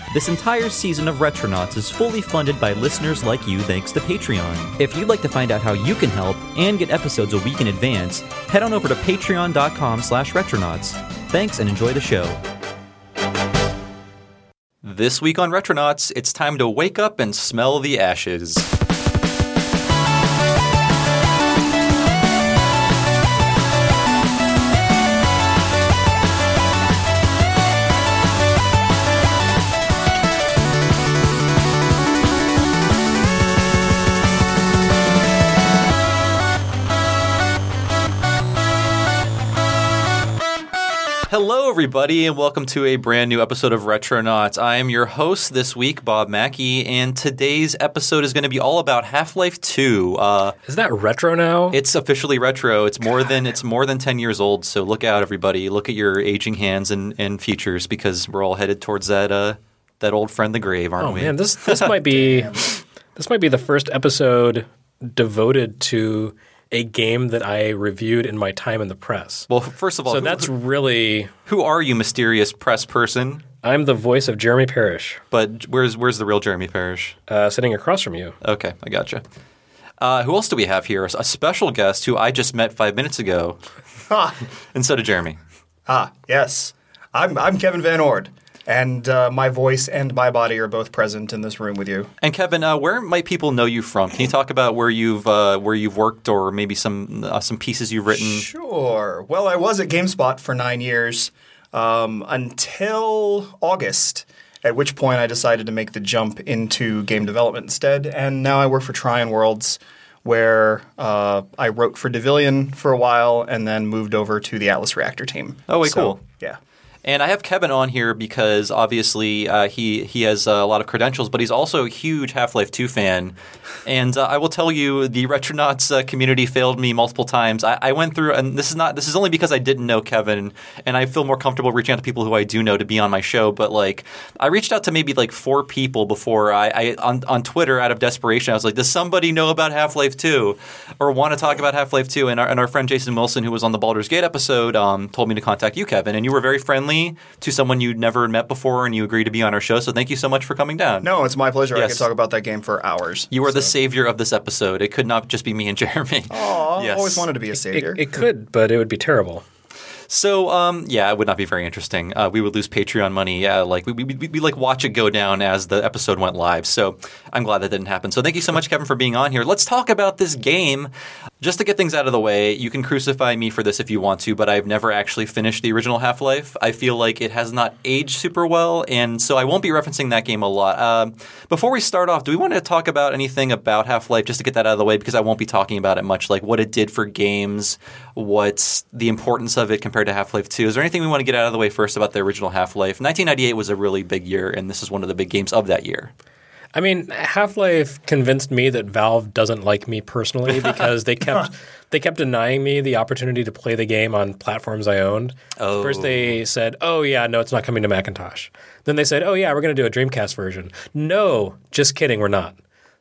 This entire season of Retronauts is fully funded by listeners like you thanks to Patreon. If you'd like to find out how you can help and get episodes a week in advance, head on over to patreon.com/retronauts. Thanks and enjoy the show. This week on Retronauts, it's time to wake up and smell the ashes. Hello, everybody, and welcome to a brand new episode of Retronauts. I am your host this week, Bob Mackey, and today's episode is going to be all about Half-Life 2. Is that retro now? It's officially retro. It's more than 10 years old, so look out, everybody. Look at your aging hands and features, because we're all headed towards that old friend, the grave, aren't we? Oh man, this might be the first episode devoted to a game that I reviewed in my time in the press. Well, first of all, who are you, mysterious press person? I'm the voice of Jeremy Parrish. But where's the real Jeremy Parrish? Sitting across from you. Okay, I gotcha. Who else do we have here? A special guest who I just met 5 minutes ago. And so did Jeremy. Yes. I'm Kevin Van Ord. And my voice and my body are both present in this room with you. And Kevin, where might people know you from? Can you talk about where you've worked, or maybe some pieces you've written? Sure. Well, I was at GameSpot for 9 years until August, at which point I decided to make the jump into game development instead. And now I work for Trion Worlds, where I wrote for Devilian for a while and then moved over to the Atlas Reactor team. Oh, wait, cool. Yeah. And I have Kevin on here because obviously he has a lot of credentials, but he's also a huge Half-Life 2 fan. And I will tell you, the Retronauts community failed me multiple times. I went through, and this is only because I didn't know Kevin, and I feel more comfortable reaching out to people who I do know to be on my show. But I reached out to maybe 4 people before I on Twitter out of desperation. I was like, does somebody know about Half-Life 2 or want to talk about Half-Life 2? And our friend Jason Wilson, who was on the Baldur's Gate episode, told me to contact you, Kevin, and you were very friendly to someone you'd never met before, and you agreed to be on our show. So thank you so much for coming down. No, it's my pleasure. Yes. I could talk about that game for hours. You are the savior of this episode. It could not just be me and Jeremy. Oh, yes. I always wanted to be a savior. It could, but it would be terrible. So, it would not be very interesting. We would lose Patreon money. Yeah, we watch it go down as the episode went live. So I'm glad that didn't happen. So thank you so much, Kevin, for being on here. Let's talk about this game. Just to get things out of the way, you can crucify me for this if you want to, but I've never actually finished the original Half-Life. I feel like it has not aged super well, and so I won't be referencing that game a lot. Before we start off, do we want to talk about anything about Half-Life, just to get that out of the way, because I won't be talking about it much, like what it did for games, what's the importance of it compared to Half-Life 2. Is there anything we want to get out of the way first about the original Half-Life? 1998 was a really big year, and this is one of the big games of that year. I mean, Half-Life convinced me that Valve doesn't like me personally because they kept denying me the opportunity to play the game on platforms I owned. Oh. First they said, oh yeah, no, it's not coming to Macintosh. Then they said, oh yeah, we're going to do a Dreamcast version. No, just kidding, we're not.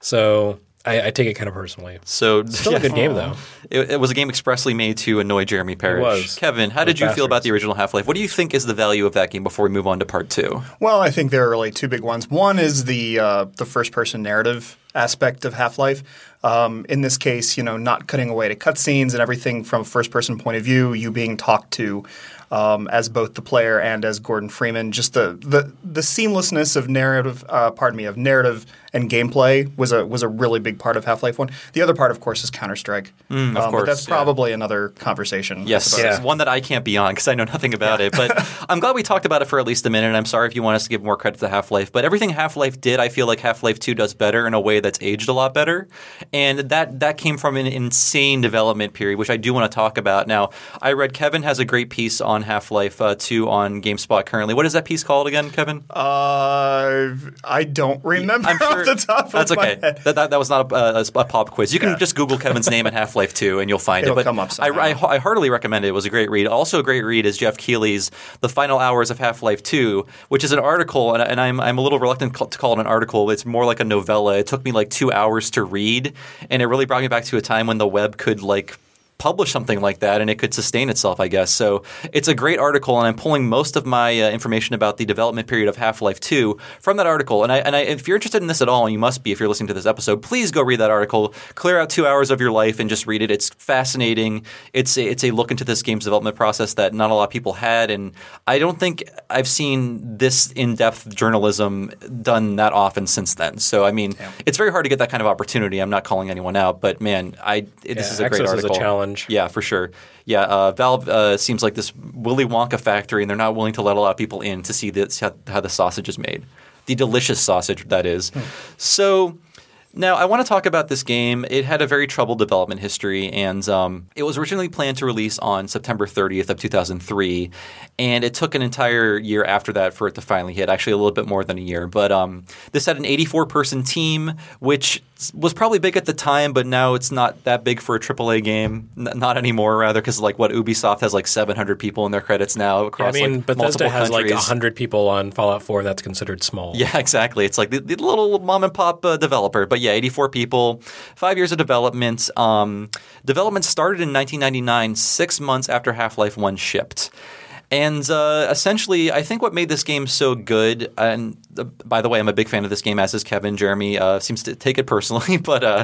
So I take it kind of personally. So still a good game, though. It was a game expressly made to annoy Jeremy Parrish. It was. Kevin, how did you feel about the original Half-Life? What do you think is the value of that game before we move on to part 2? Well, I think there are really 2 big ones. One is the first-person narrative aspect of Half-Life. In this case, not cutting away to cutscenes and everything from a first-person point of view, you being talked to as both the player and as Gordon Freeman. Just the seamlessness of narrative and gameplay was a really big part of Half-Life 1. The other part, of course, is Counter-Strike. Of course, but that's probably another conversation. Yes, it's one that I can't be on because I know nothing about it. But I'm glad we talked about it for at least a minute, and I'm sorry if you want us to give more credit to Half-Life. But everything Half-Life did, I feel like Half-Life 2 does better in a way that's aged a lot better. And that came from an insane development period, which I do want to talk about. Now, I read Kevin has a great piece on Half-Life 2 on GameSpot currently. What is that piece called again, Kevin? I don't remember off the top of my head. That was not a pop quiz. You can just Google Kevin's name and Half-Life 2 and you'll find it. It'll come up somehow. I heartily recommend it. It was a great read. Also a great read is Jeff Keighley's The Final Hours of Half-Life 2, which is an article, and I'm a little reluctant to call it an article. It's more like a novella. It took me 2 hours to read, and it really brought me back to a time when the web could publish something like that and it could sustain itself, I guess. So it's a great article, and I'm pulling most of my information about the development period of Half-Life 2 from that article. And if you're interested in this at all, and you must be if you're listening to this episode, please go read that article. Clear out 2 hours of your life and just read it. It's fascinating. It's a look into this game's development process that not a lot of people had, and I don't think I've seen this in-depth journalism done that often since then. So, I mean, it's very hard to get that kind of opportunity. I'm not calling anyone out, but man, this is a great article. Is a challenge. Yeah, for sure. Yeah, Valve seems like this Willy Wonka factory, and they're not willing to let a lot of people in to see how the sausage is made. The delicious sausage, that is. So now I want to talk about this game. It had a very troubled development history, and it was originally planned to release on September 30th of 2003, and it took an entire year after that for it to finally hit, actually a little bit more than a year. But this had an 84-person team, which was probably big at the time, but now it's not that big for a AAA game. Not anymore, rather, because Ubisoft has 700 people in their credits now across Bethesda has countries. 100 people on Fallout 4. That's considered small. Yeah, exactly. It's like the little mom and pop developer. But yeah, 84 people, 5 years of development. Development started in 1999, 6 months after Half-Life 1 shipped. And essentially, I think what made this game so good, and by the way, I'm a big fan of this game, as is Kevin. Jeremy seems to take it personally, but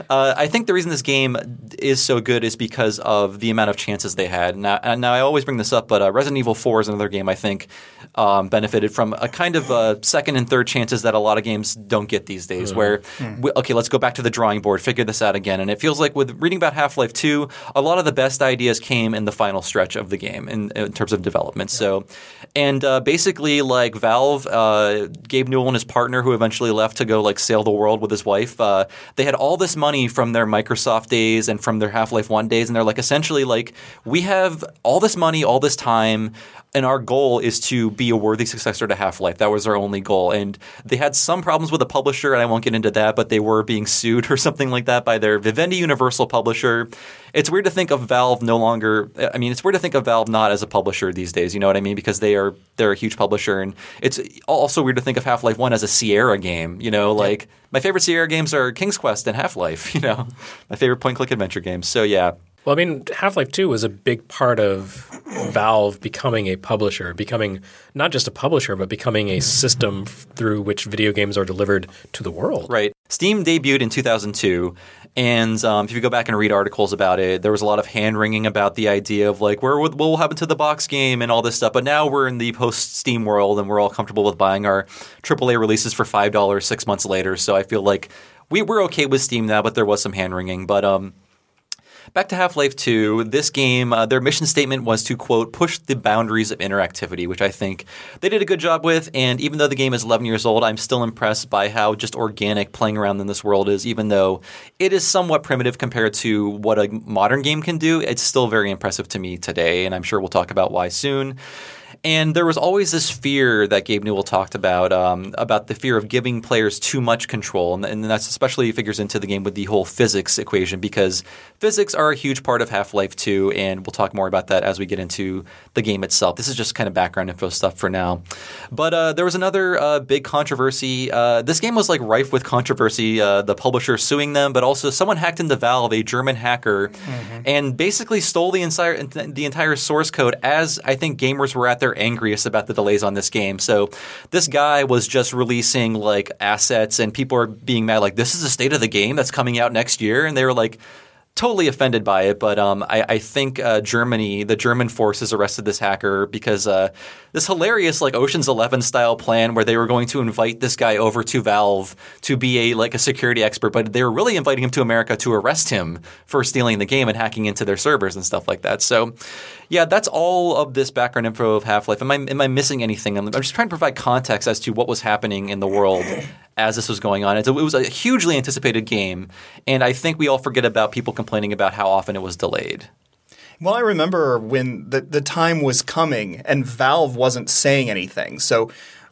I think the reason this game is so good is because of the amount of chances they had. Now I always bring this up, but Resident Evil 4 is another game I think benefited from a kind of second and third chances that a lot of games don't get these days, where, okay, let's go back to the drawing board, figure this out again. And it feels like with reading about Half-Life 2, a lot of the best ideas came in the final stretch of the game in terms of development. So, and basically, Valve, Gabe Newell and his partner, who eventually left to go sail the world with his wife, they had all this money from their Microsoft days and from their Half-Life 1 days, and they're essentially we have all this money, all this time, and our goal is to be a worthy successor to Half-Life. That was our only goal. And they had some problems with the publisher, and I won't get into that, but they were being sued or something like that by their Vivendi Universal publisher. It's weird to think of Valve it's weird to think of Valve not as a publisher these days, you know what I mean? Because they're a huge publisher. And it's also weird to think of Half-Life 1 as a Sierra game, my favorite Sierra games are King's Quest and Half-Life, my favorite point-click adventure games. So yeah. Well, Half-Life 2 was a big part of Valve becoming a publisher, becoming not just a publisher, but becoming a system through which video games are delivered to the world. Right. Steam debuted in 2002, and if you go back and read articles about it, there was a lot of hand-wringing about the idea of what will happen to the box game and all this stuff. But now we're in the post-Steam world, and we're all comfortable with buying our AAA releases for $5 6 months later. So I feel like we're okay with Steam now, but there was some hand-wringing. But back to Half-Life 2, this game, their mission statement was to, quote, push the boundaries of interactivity, which I think they did a good job with. And even though the game is 11 years old, I'm still impressed by how just organic playing around in this world is, even though it is somewhat primitive compared to what a modern game can do. It's still very impressive to me today, and I'm sure we'll talk about why soon. And there was always this fear that Gabe Newell talked about the fear of giving players too much control. And that's especially figures into the game with the whole physics equation, because physics are a huge part of Half-Life 2, and we'll talk more about that as we get into the game itself. This is just kind of background info stuff for now. But there was another big controversy. This game was rife with controversy, the publisher suing them, but also someone hacked into Valve, a German hacker, and basically stole the entire source code, as I think gamers were at their angriest about the delays on this game. So this guy was just releasing assets, and people are being mad this is the state of the game that's coming out next year, and they were totally offended by it. But I think Germany, the German forces arrested this hacker because this hilarious Ocean's 11 style plan where they were going to invite this guy over to Valve to be a security expert, but they were really inviting him to America to arrest him for stealing the game and hacking into their servers and stuff like that. So yeah, that's all of this background info of Half-Life. Am I missing anything? I'm just trying to provide context as to what was happening in the world as this was going on. It was a hugely anticipated game, and I think we all forget about people complaining about how often it was delayed. Well, I remember when the time was coming and Valve wasn't saying anything. So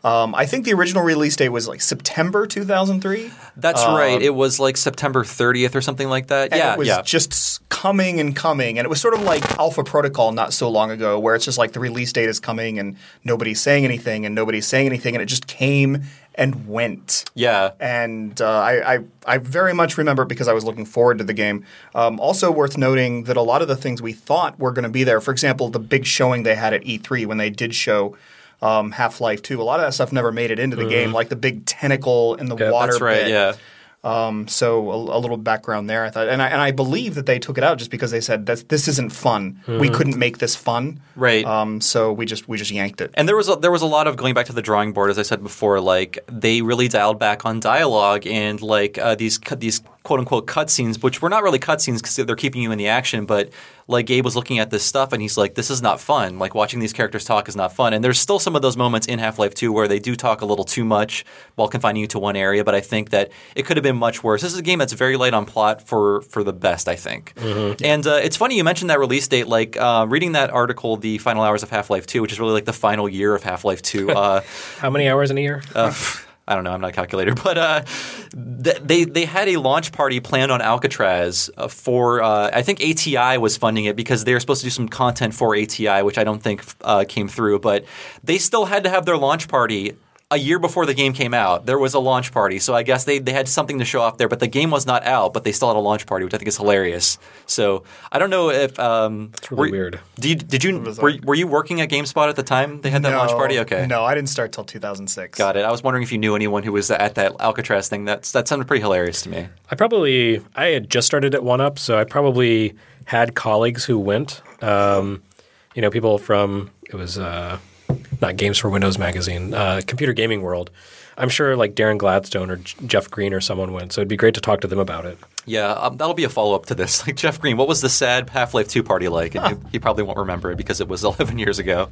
I think the original release date was September 2003. That's right. It was September 30th or something like that. And it was just coming and coming. And it was sort of like Alpha Protocol not so long ago, where it's just like the release date is coming and nobody's saying anything and nobody's saying anything. And it just came and went. Yeah. And I very much remember it because I was looking forward to the game. Also worth noting that a lot of the things we thought were going to be there, for example, the big showing they had at E3 when they did show Half-Life 2, a lot of that stuff never made it into the game, like the big tentacle in the water That's right, bit. yeah. So a little background there, I thought, and I believe that they took it out just because they said that this isn't fun. We couldn't make this fun, Right. So we just yanked it. And there was a lot of going back to the drawing board, as I said before. Like they really dialed back on dialogue and like these quote unquote cutscenes, which were not really cutscenes because they're keeping you in the action. But like Gabe was looking at this stuff and he's like, "This is not fun. Like watching these characters talk is not fun." And there's still some of those moments in Half-Life 2 where they do talk a little too much while confining you to one area. But I think that it could have been much worse. This is a game that's very light on plot for the best, I think. And it's funny you mentioned that release date. Like reading that article, The Final Hours of Half-Life 2, which is really like the final year of Half-Life 2. How many hours in a year? I don't know. I'm not a calculator. But they had a launch party planned on Alcatraz for I think ATI was funding it because they were supposed to do some content for ATI, which I don't think came through. But they still had to have their launch party a year before the game came out. There was a launch party. So I guess they had something to show off there. But the game was not out, but they still had a launch party, which I think is hilarious. So I don't know if It's really weird. Were you working at GameSpot at the time they had that launch party? Okay. No, I didn't start till 2006. Got it. I was wondering if you knew anyone who was at that Alcatraz thing. That sounded pretty hilarious to me. I had just started at 1UP, so I probably had colleagues who went. People from it was not Games for Windows magazine, Computer Gaming World. I'm sure like Darren Gladstone or Jeff Green or someone went, so it'd be great to talk to them about it. Yeah, that'll be a follow-up to this. Like Jeff Green, what was the sad Half-Life 2 party like? And he probably won't remember it because it was 11 years ago.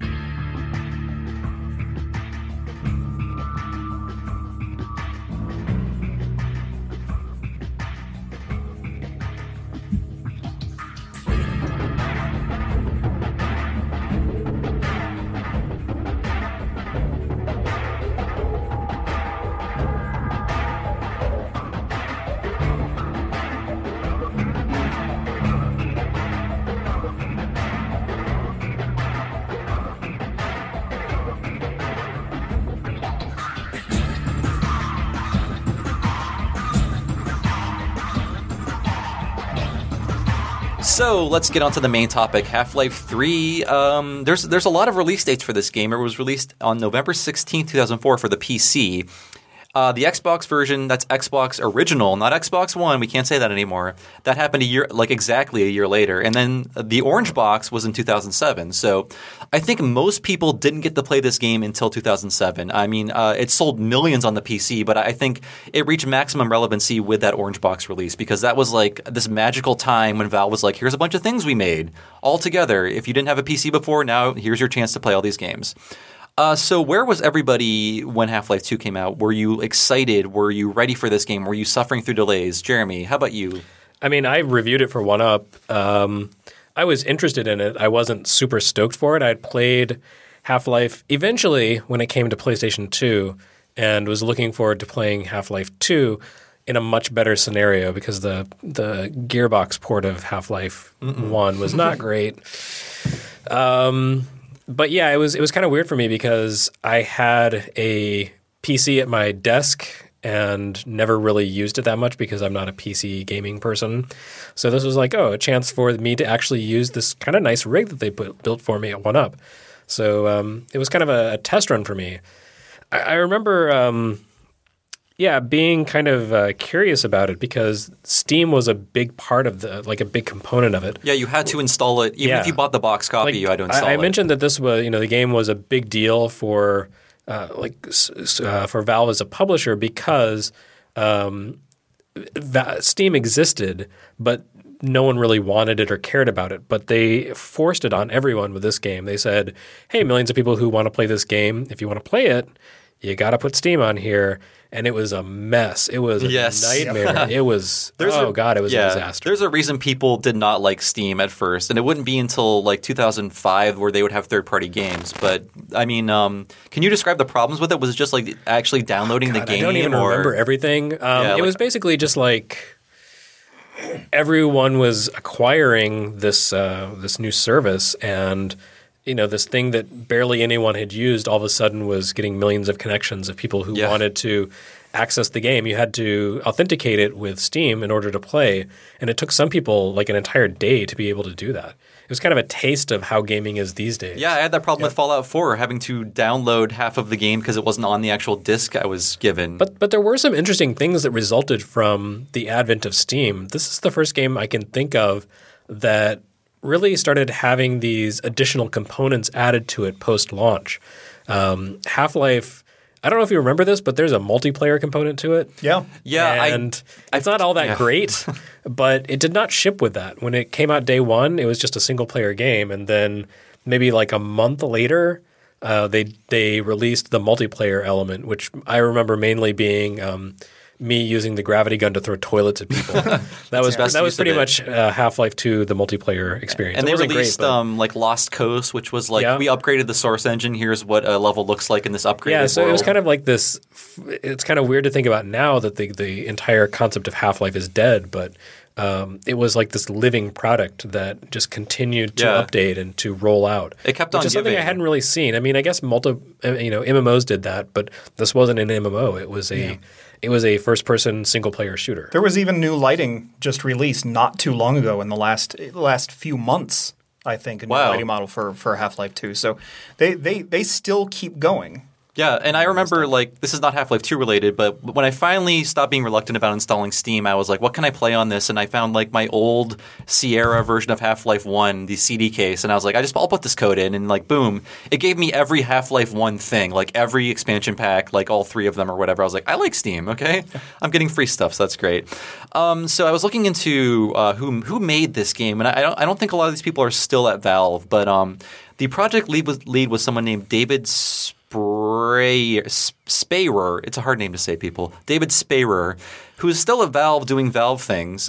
So let's get on to the main topic, Half-Life 3. There's a lot of release dates for this game. It was released on November 16, 2004 for the PC. The Xbox version, that's Xbox Original, not Xbox One. We can't say that anymore. That happened exactly a year later. And then the Orange Box was in 2007. So I think most people didn't get to play this game until 2007. I mean, it sold millions on the PC, but I think it reached maximum relevancy with that Orange Box release because that was like this magical time when Valve was like, here's a bunch of things we made all together. If you didn't have a PC before, now here's your chance to play all these games. So where was everybody when Half-Life 2 came out? Were you excited? Were you ready for this game? Were you suffering through delays? Jeremy, how about you? I mean, I reviewed it for 1UP. I was interested in it. I wasn't super stoked for it. I had played Half-Life eventually when it came to PlayStation 2 and was looking forward to playing Half-Life 2 in a much better scenario because the Gearbox port of Half-Life 1 was not great. But yeah, it was kind of weird for me because I had a PC at my desk and never really used it that much because I'm not a PC gaming person. So this was like, a chance for me to actually use this kind of nice rig that they built for me at 1UP. So it was kind of a test run for me. I remember being kind of curious about it because Steam was a big part of a big component of it. Yeah, you had to install it. Even if you bought the box copy, you had to install it. I mentioned that this was, the game was a big deal for Valve as a publisher because Steam existed, but no one really wanted it or cared about it. But they forced it on everyone with this game. They said, hey, millions of people who want to play this game, if you want to play it, you got to put Steam on here. And it was a mess. It was a nightmare. It was it was a disaster. There's a reason people did not like Steam at first, and it wouldn't be until like 2005 where they would have third-party games. But I mean, can you describe the problems with it? Was it just like actually downloading the game? I don't even remember everything. It was basically just like everyone was acquiring this this new service, and this thing that barely anyone had used all of a sudden was getting millions of connections of people who wanted to access the game. You had to authenticate it with Steam in order to play, and it took some people like an entire day to be able to do that. It was kind of a taste of how gaming is these days. Yeah, I had that problem with Fallout 4, having to download half of the game because it wasn't on the actual disc I was given. But there were some interesting things that resulted from the advent of Steam. This is the first game I can think of that really started having these additional components added to it post-launch. Half-Life, I don't know if you remember this, but there's a multiplayer component to it. Yeah. Yeah. And it's not all that great, but it did not ship with that. When it came out day one, it was just a single-player game. And then maybe like a month later, they released the multiplayer element, which I remember mainly being me using the gravity gun to throw toilets at people. That was pretty much Half-Life 2, the multiplayer experience. And they released great, like Lost Coast, which was like we upgraded the source engine. Here's what a level looks like in this upgraded Yeah, so world. it was kind of like this. It's kind of weird to think about now that the entire concept of Half-Life is dead, but it was like this living product that just continued to update and to roll out. It kept on which is something I hadn't really seen. I mean, I guess MMOs did that, but this wasn't an MMO. It was a first-person single-player shooter. There was even new lighting just released not too long ago in the last few months, I think, a new lighting model for Half-Life 2. So they still keep going. Yeah, and I remember, like, this is not Half-Life 2 related, but when I finally stopped being reluctant about installing Steam, I was like, what can I play on this? And I found, like, my old Sierra version of Half-Life 1, the CD case, and I was like, I'll put this code in, and, like, boom. It gave me every Half-Life 1 thing, like, every expansion pack, like, all 3 of them or whatever. I was like, I like Steam, okay? I'm getting free stuff, so that's great. So I was looking into who made this game, and I don't think a lot of these people are still at Valve, but the project lead was someone named David Sparer. It's a hard name to say, people. David Sparer, who is still at Valve doing Valve things.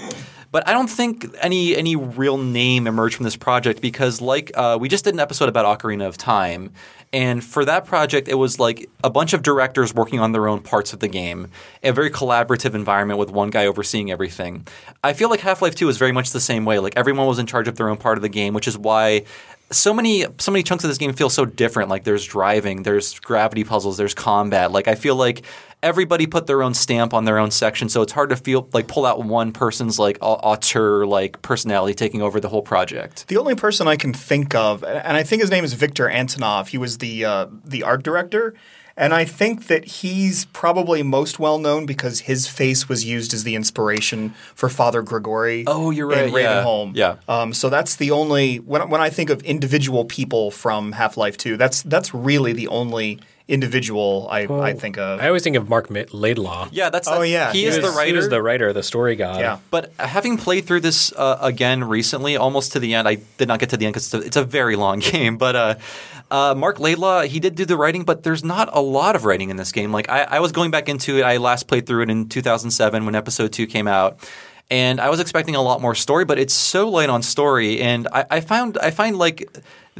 But I don't think any real name emerged from this project because, like, we just did an episode about Ocarina of Time. And for that project, it was like a bunch of directors working on their own parts of the game, a very collaborative environment with one guy overseeing everything. I feel like Half-Life 2 is very much the same way. Like, everyone was in charge of their own part of the game, which is why so many chunks of this game feel so different. Like, there's driving, there's gravity puzzles, there's combat. Like, I feel like everybody put their own stamp on their own section, so it's hard to pull out one person's like auteur like personality taking over the whole project. The only person I can think of, and I think his name is Victor Antonov. He was the art director, and I think that he's probably most well known because his face was used as the inspiration for Father Gregory. Oh, you're right. In Ravenholm. Yeah. So that's the only when I think of individual people from Half-Life 2, that's really the only individual I think of. I always think of Mark Laidlaw. Yeah, he is the writer. He was the writer, the story guy. Yeah. But having played through this again recently, almost to the end, I did not get to the end because it's a very long game. But Mark Laidlaw, he did do the writing, but there's not a lot of writing in this game. Like I was going back into it. I last played through it in 2007 when Episode 2 came out. And I was expecting a lot more story, but it's so light on story. And I find like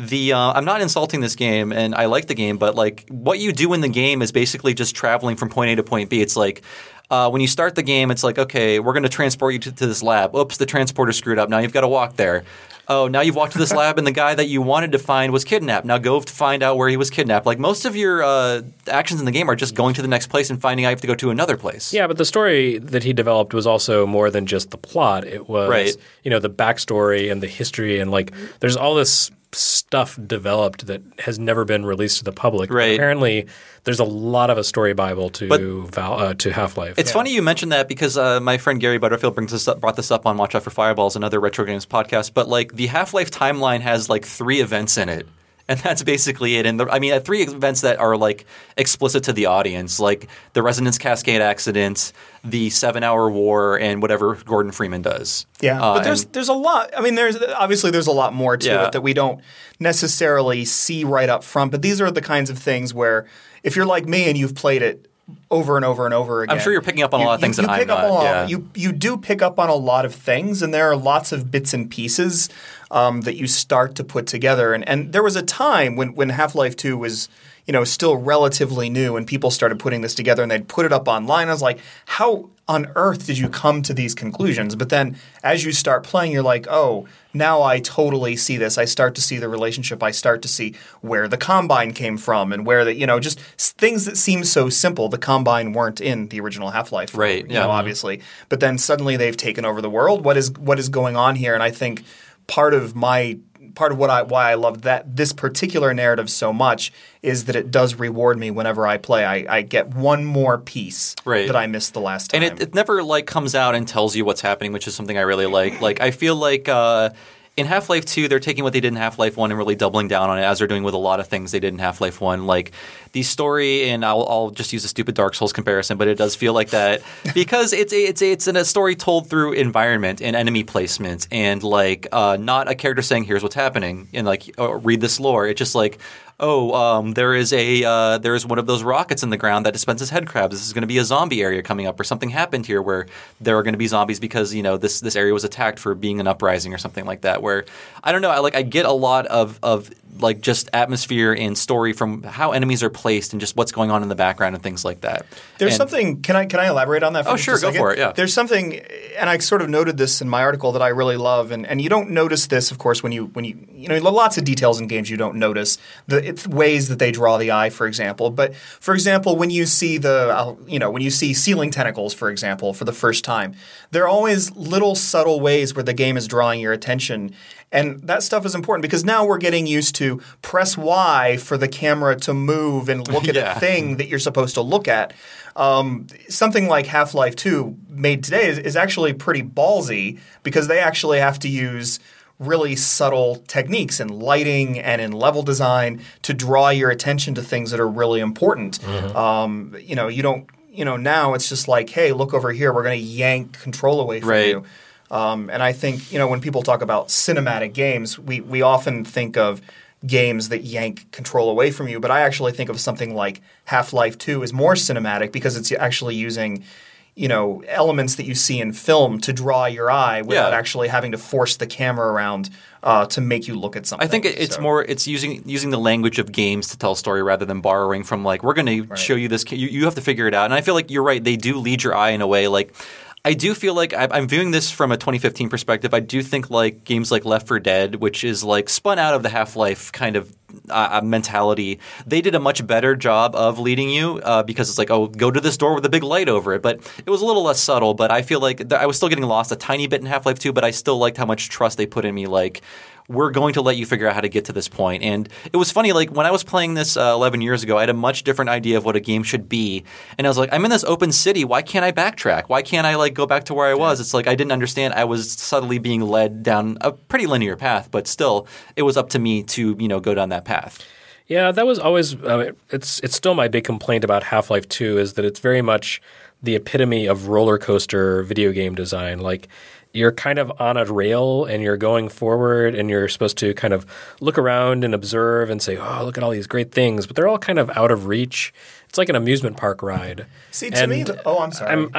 I'm not insulting this game, and I like the game, but like what you do in the game is basically just traveling from point A to point B. It's like when you start the game, it's like, okay, we're going to transport you to this lab. Oops, the transporter screwed up. Now you've got to walk there. Oh, now you've walked to this lab and the guy that you wanted to find was kidnapped. Now go to find out where he was kidnapped. Like most of your actions in the game are just going to the next place and finding out you have to go to another place. Yeah, but the story that he developed was also more than just the plot. It was, the backstory and the history and like there's all this stuff developed that has never been released to the public. Right. Apparently, there's a lot of a story bible to Half-Life. It's funny you mentioned that because my friend Gary Butterfield brought this up on Watch Out for Fireballs, another retro games podcast. But like the Half-Life timeline has like 3 events in it. And that's basically it. And 3 events that are like explicit to the audience, like the Resonance Cascade accident, the 7-hour war, and whatever Gordon Freeman does. Yeah, but there's a lot. I mean, there's a lot more to it that we don't necessarily see right up front. But these are the kinds of things where if you're like me and you've played it over and over and over again, I'm sure you're picking up on a lot of things that I'm not. You do pick up on a lot of things, and there are lots of bits and pieces that you start to put together. And there was a time when Half-Life 2 was still relatively new and people started putting this together and they'd put it up online. I was like, how on earth did you come to these conclusions? But then as you start playing, you're like, oh, now I totally see this. I start to see the relationship. I start to see where the Combine came from and where just things that seem so simple. The Combine weren't in the original Half-Life, right? You know, obviously. But then suddenly they've taken over the world. What is going on here? And I think part of why I love this particular narrative so much is that it does reward me whenever I play. I get one more piece that I missed the last time. And it never comes out and tells you what's happening, which is something I really like. Like I feel like in Half-Life 2, they're taking what they did in Half-Life 1 and really doubling down on it, as they're doing with a lot of things they did in Half-Life 1. Like the story, and I'll just use a stupid Dark Souls comparison, but it does feel like that because it's a story told through environment and enemy placement, and not a character saying here's what's happening and read this lore. It's just like, there is one of those rockets in the ground that dispenses head crabs. This is going to be a zombie area coming up, or something happened here where there are going to be zombies because this area was attacked for being an uprising or something like that. Where I don't know, I get a lot of just atmosphere and story from how enemies are placed and just what's going on in the background and things like that. There's something. Can I elaborate on that? For sure, go for it. Yeah, there's something, and I sort of noted this in my article that I really love, and you don't notice this, of course, when you lots of details in games you don't notice. It's ways that they draw the eye, for example. But for example, when you see when you see ceiling tentacles, for example, for the first time, there are always little subtle ways where the game is drawing your attention. And that stuff is important because now we're getting used to press Y for the camera to move and look at a thing that you're supposed to look at. Something like Half-Life 2 made today is actually pretty ballsy because they actually have to use really subtle techniques in lighting and in level design to draw your attention to things that are really important. Mm-hmm. You don't. Now it's just like, hey, look over here. We're going to yank control away from you. And I think, when people talk about cinematic games, we often think of games that yank control away from you. But I actually think of something like Half-Life 2 as more cinematic because it's actually using, elements that you see in film to draw your eye without actually having to force the camera around to make you look at something. I think it's using the language of games to tell a story rather than borrowing from we're going to show you this. You have to figure it out. And I feel like you're right. They do lead your eye in a way I do feel like I'm viewing this from a 2015 perspective. I do think games like Left 4 Dead, which is spun out of the Half-Life kind of mentality, they did a much better job of leading you because it's go to this door with a big light over it. But it was a little less subtle. But I feel like I was still getting lost a tiny bit in Half-Life 2, but I still liked how much trust they put in me. We're going to let you figure out how to get to this point. And it was funny, when I was playing this 11 years ago, I had a much different idea of what a game should be. And I was like, I'm in this open city. Why can't I backtrack? Why can't I go back to where I was? It's I didn't understand. I was subtly being led down a pretty linear path, but still, it was up to me to, go down that path. Yeah, that was always it's still my big complaint about Half-Life 2 is that it's very much the epitome of roller coaster video game design. You're kind of on a rail and you're going forward and you're supposed to kind of look around and observe and say, oh, look at all these great things, but they're all kind of out of reach. It's like an amusement park ride. See, to me, I'm sorry.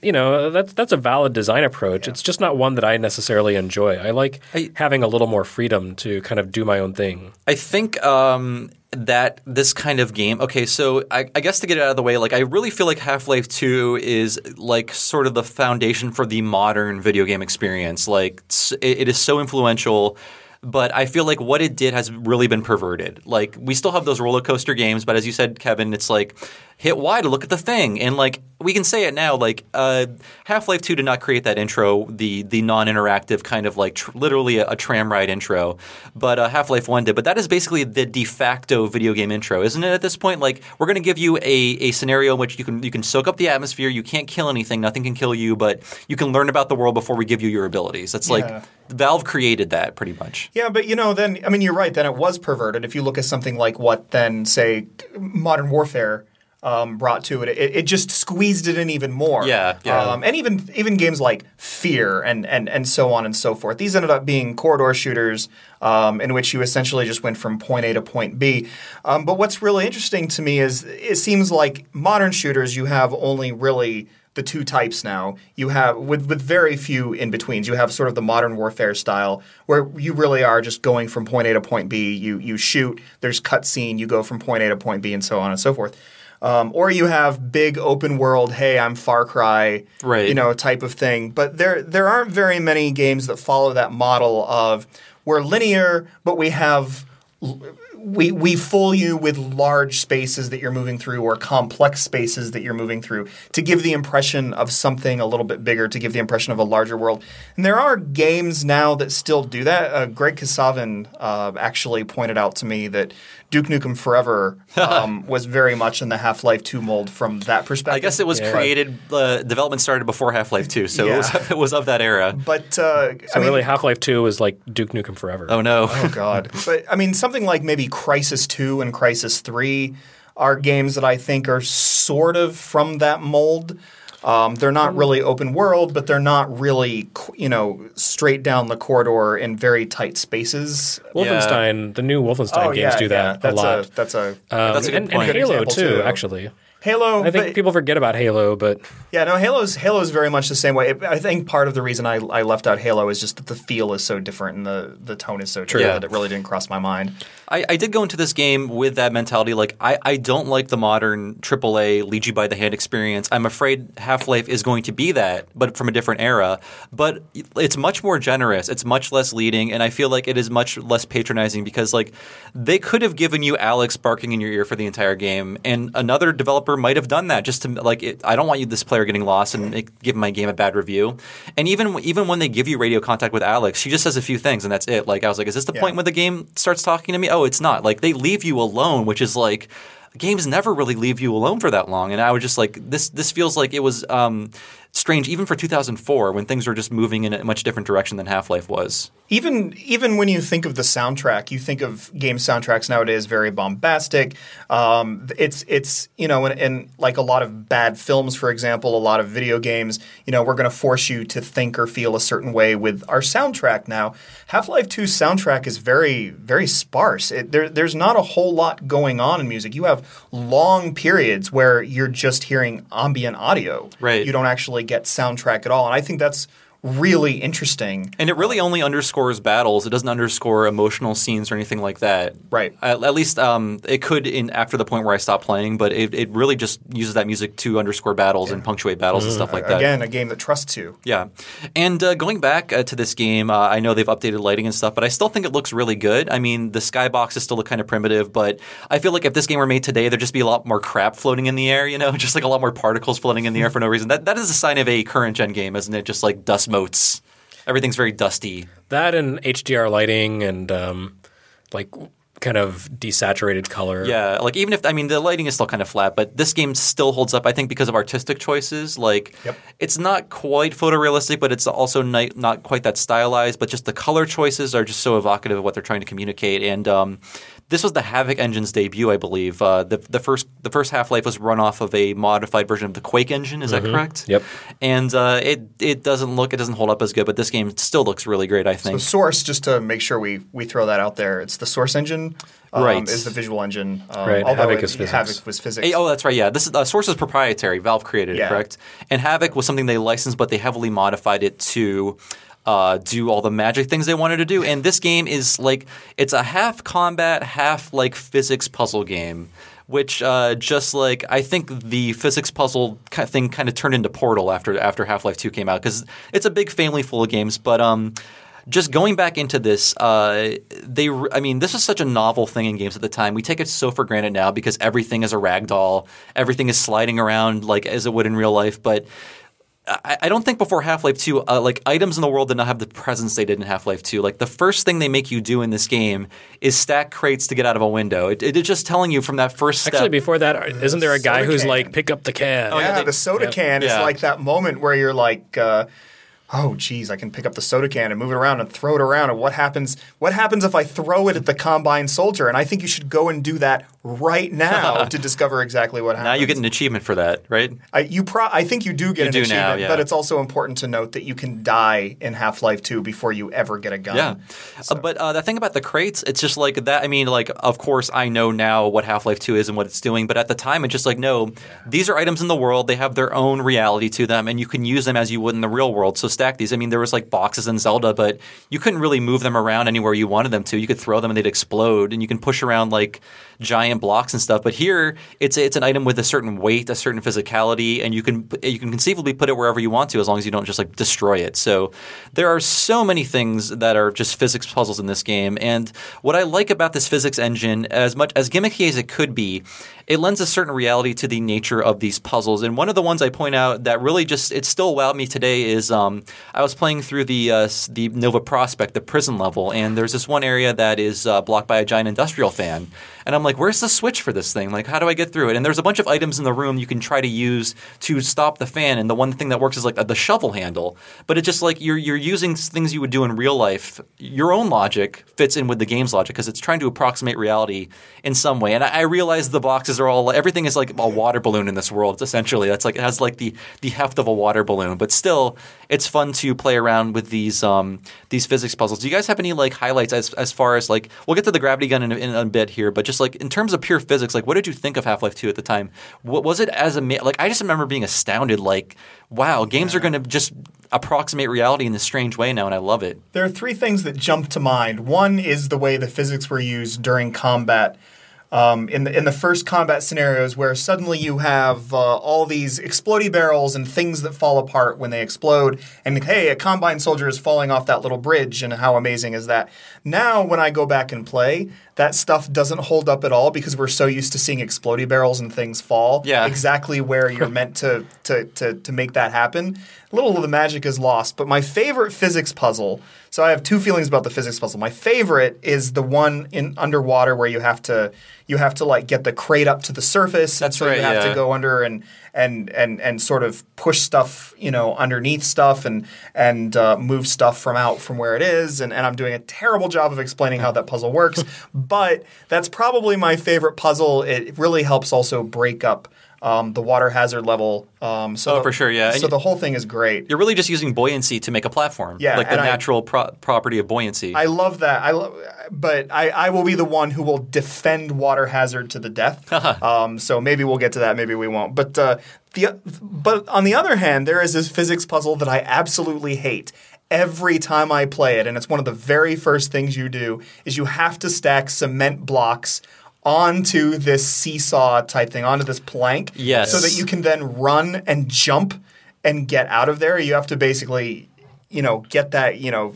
That's a valid design approach. Yeah. It's just not one that I necessarily enjoy. I like having a little more freedom to kind of do my own thing. I think that this kind of game – okay, so I guess to get it out of the way, I really feel like Half-Life 2 is sort of the foundation for the modern video game experience. It is so influential – but I feel like what it did has really been perverted. We still have those roller coaster games, but as you said, Kevin, it's hit Y to look at the thing. And we can say it now, Half-Life 2 did not create that intro, the non-interactive kind of literally a tram ride intro, but Half-Life 1 did. But that is basically the de facto video game intro, isn't it at this point? We're going to give you a scenario in which you can soak up the atmosphere, you can't kill anything, nothing can kill you, but you can learn about the world before we give you your abilities. That's Valve created that pretty much. Yeah, but then, you're right, then it was perverted. If you look at something like what then, say, Modern Warfare brought to it. It just squeezed it in even more. Yeah. And even games like Fear and so on and so forth. These ended up being corridor shooters in which you essentially just went from point A to point B. But what's really interesting to me is it seems like modern shooters, you have only really the two types now. You have, with very few in-betweens, you have sort of the Modern Warfare style where you really are just going from point A to point B. You shoot, there's cutscene, you go from point A to point B and so on and so forth. Or you have big open world, hey, I'm Far Cry, Right. type of thing. But there aren't very many games that follow that model of we're linear, but we have we fool you with large spaces that you're moving through or complex spaces that you're moving through to give the impression of something a little bit bigger, to give the impression of a larger world. And there are games now that still do that. Greg Kasavin actually pointed out to me that Duke Nukem Forever was very much in the Half-Life 2 mold from that perspective. I guess it was created. Development started before Half-Life 2, so it was of that era. But So really, Half-Life 2 is like Duke Nukem Forever. Oh no! Oh God! But I mean, something like maybe Crysis 2 and Crysis 3 are games that I think are sort of from that mold. They're not really open world, but they're not really, straight down the corridor in very tight spaces. Wolfenstein, the new Wolfenstein games do that a lot. That's a That's a good and point. Halo Example, too, too. actually. Halo. I think people forget about Halo, but Halo's very much the same way. I think part of the reason I left out Halo is just that the feel is so different and the tone is so different that it really didn't cross my mind. I did go into this game with that mentality. Like, I don't like the modern AAA lead you by the hand experience. I'm afraid Half-Life is going to be that, but from a different era. But it's much more generous. It's much less leading, and I feel like it is much less patronizing because, like, they could have given you Alex barking in your ear for the entire game, and another developer might have done that just to, like, I don't want this player getting lost and give my game a bad review. And even when they give you radio contact with Alex, she just says a few things, and that's it. Like, I was like, is this the point when the game starts talking to me? Oh, it's not. Like, they leave you alone, which is like games never really leave you alone for that long. And I was just like, this feels like it was strange even for 2004 when things were just moving in a much different direction than Half-Life was. Even when you think of the soundtrack, you think of game soundtracks nowadays very bombastic. It's in like a lot of bad films, for example, a lot of video games, we're going to force you to think or feel a certain way with our soundtrack now. Half-Life 2's soundtrack is very, very sparse. There's not a whole lot going on in music. You have long periods where you're just hearing ambient audio. Right. You don't actually get soundtrack at all. And I think that's really interesting. And it really only underscores battles. It doesn't underscore emotional scenes or anything like that. Right. At least it could after the point where I stopped playing, but it really just uses that music to underscore battles and punctuate battles and stuff like that. Again, a game that trusts you. Yeah. And going back to this game, I know they've updated lighting and stuff, but I still think it looks really good. I mean, the skyboxes still look kind of primitive, but I feel like if this game were made today, there'd just be a lot more crap floating in the air, just like a lot more particles floating in the air for no reason. That is a sign of a current-gen game, isn't it? Just like dust motes. Everything's very dusty. That and HDR lighting and like kind of desaturated color. Yeah, like even if the lighting is still kind of flat, but this game still holds up. I think because of artistic choices. Like it's not quite photorealistic, but it's also not quite that stylized. But just the color choices are just so evocative of what they're trying to communicate. And this was the Havok engine's debut, I believe. The first Half-Life was run off of a modified version of the Quake engine. Is that correct? Yep. And it doesn't hold up as good, but this game still looks really great, I think. So Source, just to make sure we throw that out there, it's the Source engine. Right. Is the visual engine. Right. Although Havok is physics. Havok was physics. Hey, oh, that's right. Yeah, this is Source is proprietary. Valve created it, correct? And Havok was something they licensed, but they heavily modified it to do all the magic things they wanted to do. And this game is like it's a half combat, half like physics puzzle game. Which just like I think the physics puzzle thing kind of turned into Portal after Half-Life 2 came out because it's a big family full of games, but. Just going back into this, this was such a novel thing in games at the time. We take it so for granted now because everything is a ragdoll. Everything is sliding around like as it would in real life. But I don't think before Half-Life 2, like items in the world did not have the presence they did in Half-Life 2. Like the first thing they make you do in this game is stack crates to get out of a window. It's just telling you from that first step. Actually, before that, isn't there a guy who's can. like, pick up the can? Oh, yeah, the soda can is like that moment where you're like, oh, geez, I can pick up the soda can and move it around and throw it around. And what happens if I throw it at the Combine soldier? And I think you should go and do that right now to discover exactly what happens. Now you get an achievement for that, right? I think you do get an achievement, now, yeah. But it's also important to note that you can die in Half-Life 2 before you ever get a gun. Yeah. But the thing about the crates, it's just like that. I mean, like, of course, I know now what Half-Life 2 is and what it's doing. But at the time, it's just like, no, these are items in the world. They have their own reality to them, and you can use them as you would in the real world. So stack these. I mean, there was like boxes in Zelda, but you couldn't really move them around anywhere you wanted them to. You could throw them and they'd explode, and you can push around like giant giant blocks and stuff. But here, it's an item with a certain weight, a certain physicality, and you can conceivably put it wherever you want to, as long as you don't just like destroy it. So there are so many things that are just physics puzzles in this game. And what I like about this physics engine, as much as gimmicky as it could be, it lends a certain reality to the nature of these puzzles. And one of the ones I point out that really just it still wowed me today is I was playing through the Nova Prospect, the prison level, and there's this one area that is blocked by a giant industrial fan. And I'm like, where's the switch for this thing? Like, how do I get through it? And there's a bunch of items in the room you can try to use to stop the fan. And the one thing that works is like the shovel handle. But it's just like you're using things you would do in real life. Your own logic fits in with the game's logic because it's trying to approximate reality in some way. And I realize the boxes are all – everything is like a water balloon in this world. It's essentially that's like it has like the heft of a water balloon. But still, it's fun to play around with these physics puzzles. Do you guys have any like highlights as far as like – we'll get to the gravity gun in a bit here, but just like in terms of pure physics, like what did you think of Half-Life 2 at the time? What was it as like I just remember being astounded, like wow, games are going to just approximate reality in this strange way now, and I love it. There are three things that jump to mind. One is the way the physics were used during combat. In the first combat scenarios where suddenly you have all these explodey barrels and things that fall apart when they explode, and hey, a Combine soldier is falling off that little bridge, and how amazing is that? Now, when I go back and play, that stuff doesn't hold up at all because we're so used to seeing explodey barrels and things fall exactly where you're meant to make that happen. A little of the magic is lost. But my favorite physics puzzle, so I have two feelings about the physics puzzle. My favorite is the one in underwater where you have to like get the crate up to the surface. That's right. You have to go under and sort of push stuff, underneath stuff and move stuff from where it is. And I'm doing a terrible job of explaining how that puzzle works. But that's probably my favorite puzzle. It really helps also break up the water hazard level. For sure, yeah. So the whole thing is great. You're really just using buoyancy to make a platform. Yeah. Like the natural property of buoyancy. I love that. But I will be the one who will defend water hazard to the death. So maybe we'll get to that. Maybe we won't. But on the other hand, there is this physics puzzle that I absolutely hate. Every time I play it, and it's one of the very first things you do, is you have to stack cement blocks onto this seesaw type thing, onto this plank, so that you can then run and jump and get out of there. You have to basically, get that,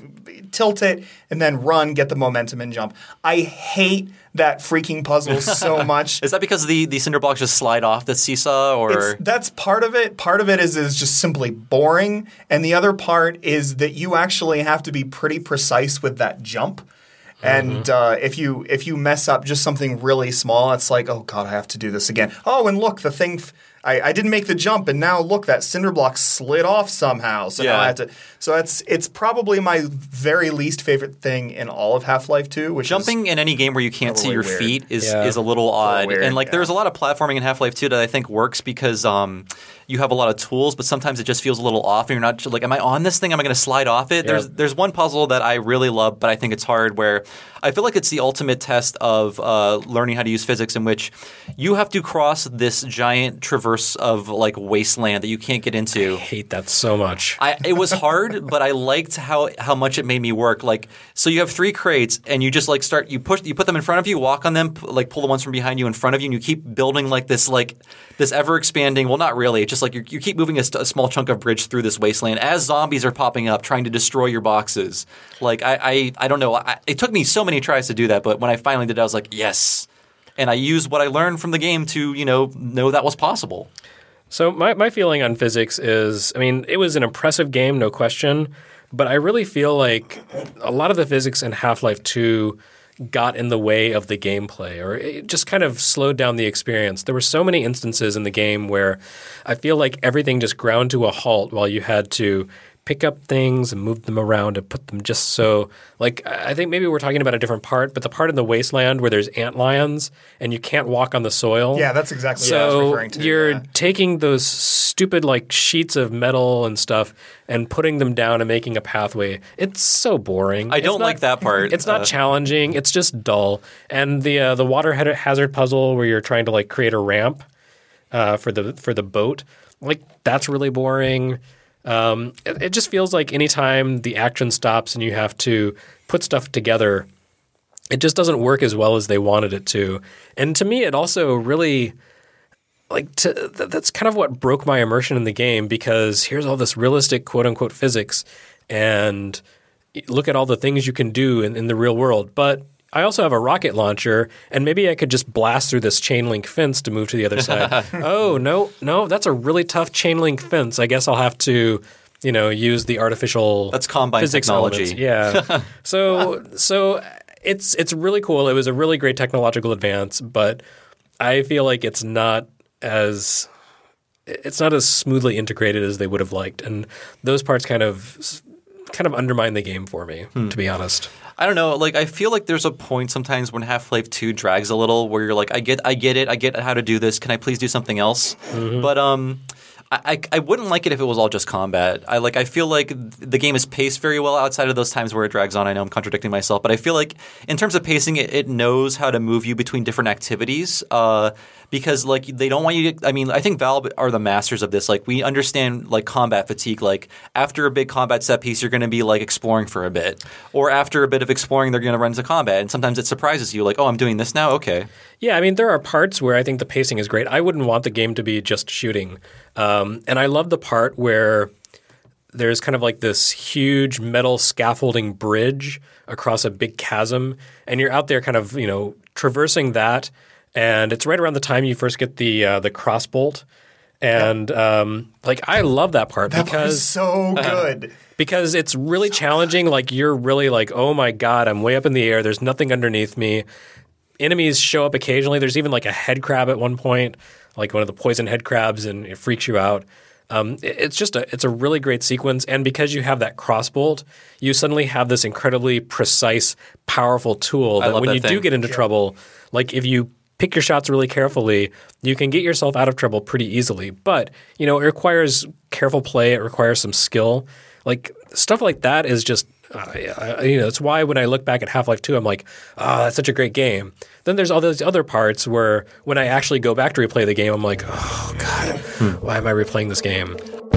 tilt it and then run, get the momentum and jump. I hate that freaking puzzle so much. Is that because the cinder blocks just slide off the seesaw, or that's part of it. Part of it is just simply boring, and the other part is that you actually have to be pretty precise with that jump. And if you mess up just something really small, it's like, oh God, I have to do this again. Oh, and look, the thing I didn't make the jump, and now look, that cinder block slid off somehow. So now I have to. So it's probably my very least favorite thing in all of Half-Life 2. Which jumping in any game where you can't see your feet is a little odd. Weird, and there's a lot of platforming in Half-Life 2 that I think works because you have a lot of tools, but sometimes it just feels a little off, and you're not like, am I on this thing? Am I going to slide off it? Yep. There's one puzzle that I really love, but I think it's hard, where I feel like it's the ultimate test of learning how to use physics, in which you have to cross this giant traverse of like wasteland that you can't get into. I hate that so much. It was hard, but I liked how much it made me work. Like, so you have 3 crates, and you just like you put them in front of you, walk on them, like pull the ones from behind you in front of you, and you keep building like this ever expanding. Well, not really. It's just like you keep moving a small chunk of bridge through this wasteland as zombies are popping up, trying to destroy your boxes. Like I don't know. It took me so many tries to do that, but when I finally did it, I was like, yes. And I used what I learned from the game to know that was possible. So my feeling on physics is, I mean, it was an impressive game, no question, but I really feel like a lot of the physics in Half-Life 2 got in the way of the gameplay, or it just kind of slowed down the experience. There were so many instances in the game where I feel like everything just ground to a halt while you had to pick up things and move them around and put them just so – like I think maybe we're talking about a different part, but the part in the wasteland where there's antlions and you can't walk on the soil. Yeah, that's exactly what I was referring to. So you're taking those stupid like sheets of metal and stuff and putting them down and making a pathway. It's so boring. I don't like that part. It's not challenging. It's just dull. And the water hazard puzzle where you're trying to like create a ramp for the boat, like that's really boring. It just feels like anytime the action stops and you have to put stuff together, it just doesn't work as well as they wanted it to. And to me, it also really that's kind of what broke my immersion in the game, because here's all this realistic quote unquote physics and look at all the things you can do in the real world. But I also have a rocket launcher, and maybe I could just blast through this chain link fence to move to the other side. Oh, no, that's a really tough chain link fence. I guess I'll have to, use the artificial That's Combine physics technology. Elements. Yeah. So it's really cool. It was a really great technological advance, but I feel like it's not as smoothly integrated as they would have liked, and those parts kind of undermine the game for me, to be honest. I don't know. Like, I feel like there's a point sometimes when Half-Life 2 drags a little, where you're like, I get it. I get how to do this. Can I please do something else? Mm-hmm. But I wouldn't like it if it was all just combat. I feel like the game is paced very well outside of those times where it drags on. I know I'm contradicting myself, but I feel like in terms of pacing, it knows how to move you between different activities. Because they don't want you to – I mean, I think Valve are the masters of this. Like, we understand combat fatigue. Like, after a big combat set piece, you're going to be exploring for a bit. Or after a bit of exploring, they're going to run into combat. And sometimes it surprises you, like, oh, I'm doing this now? Okay. Yeah, I mean, there are parts where I think the pacing is great. I wouldn't want the game to be just shooting. And I love the part where there's kind of this huge metal scaffolding bridge across a big chasm. And you're out there kind of, traversing that. And it's right around the time you first get the crossbolt, and I love that part because was so good. Because it's really challenging. You're really oh my god, I'm way up in the air. There's nothing underneath me. Enemies show up occasionally. There's even a head crab at one point, one of the poison head crabs, and it freaks you out. It's a really great sequence, and because you have that crossbolt, you suddenly have this incredibly precise, powerful tool that when you do get into trouble, if you pick your shots really carefully, you can get yourself out of trouble pretty easily. But, it requires careful play. It requires some skill. Stuff like that is just, it's why when I look back at Half-Life 2, I'm like, that's such a great game. Then there's all those other parts where when I actually go back to replay the game, I'm like, oh, God, why am I replaying this game?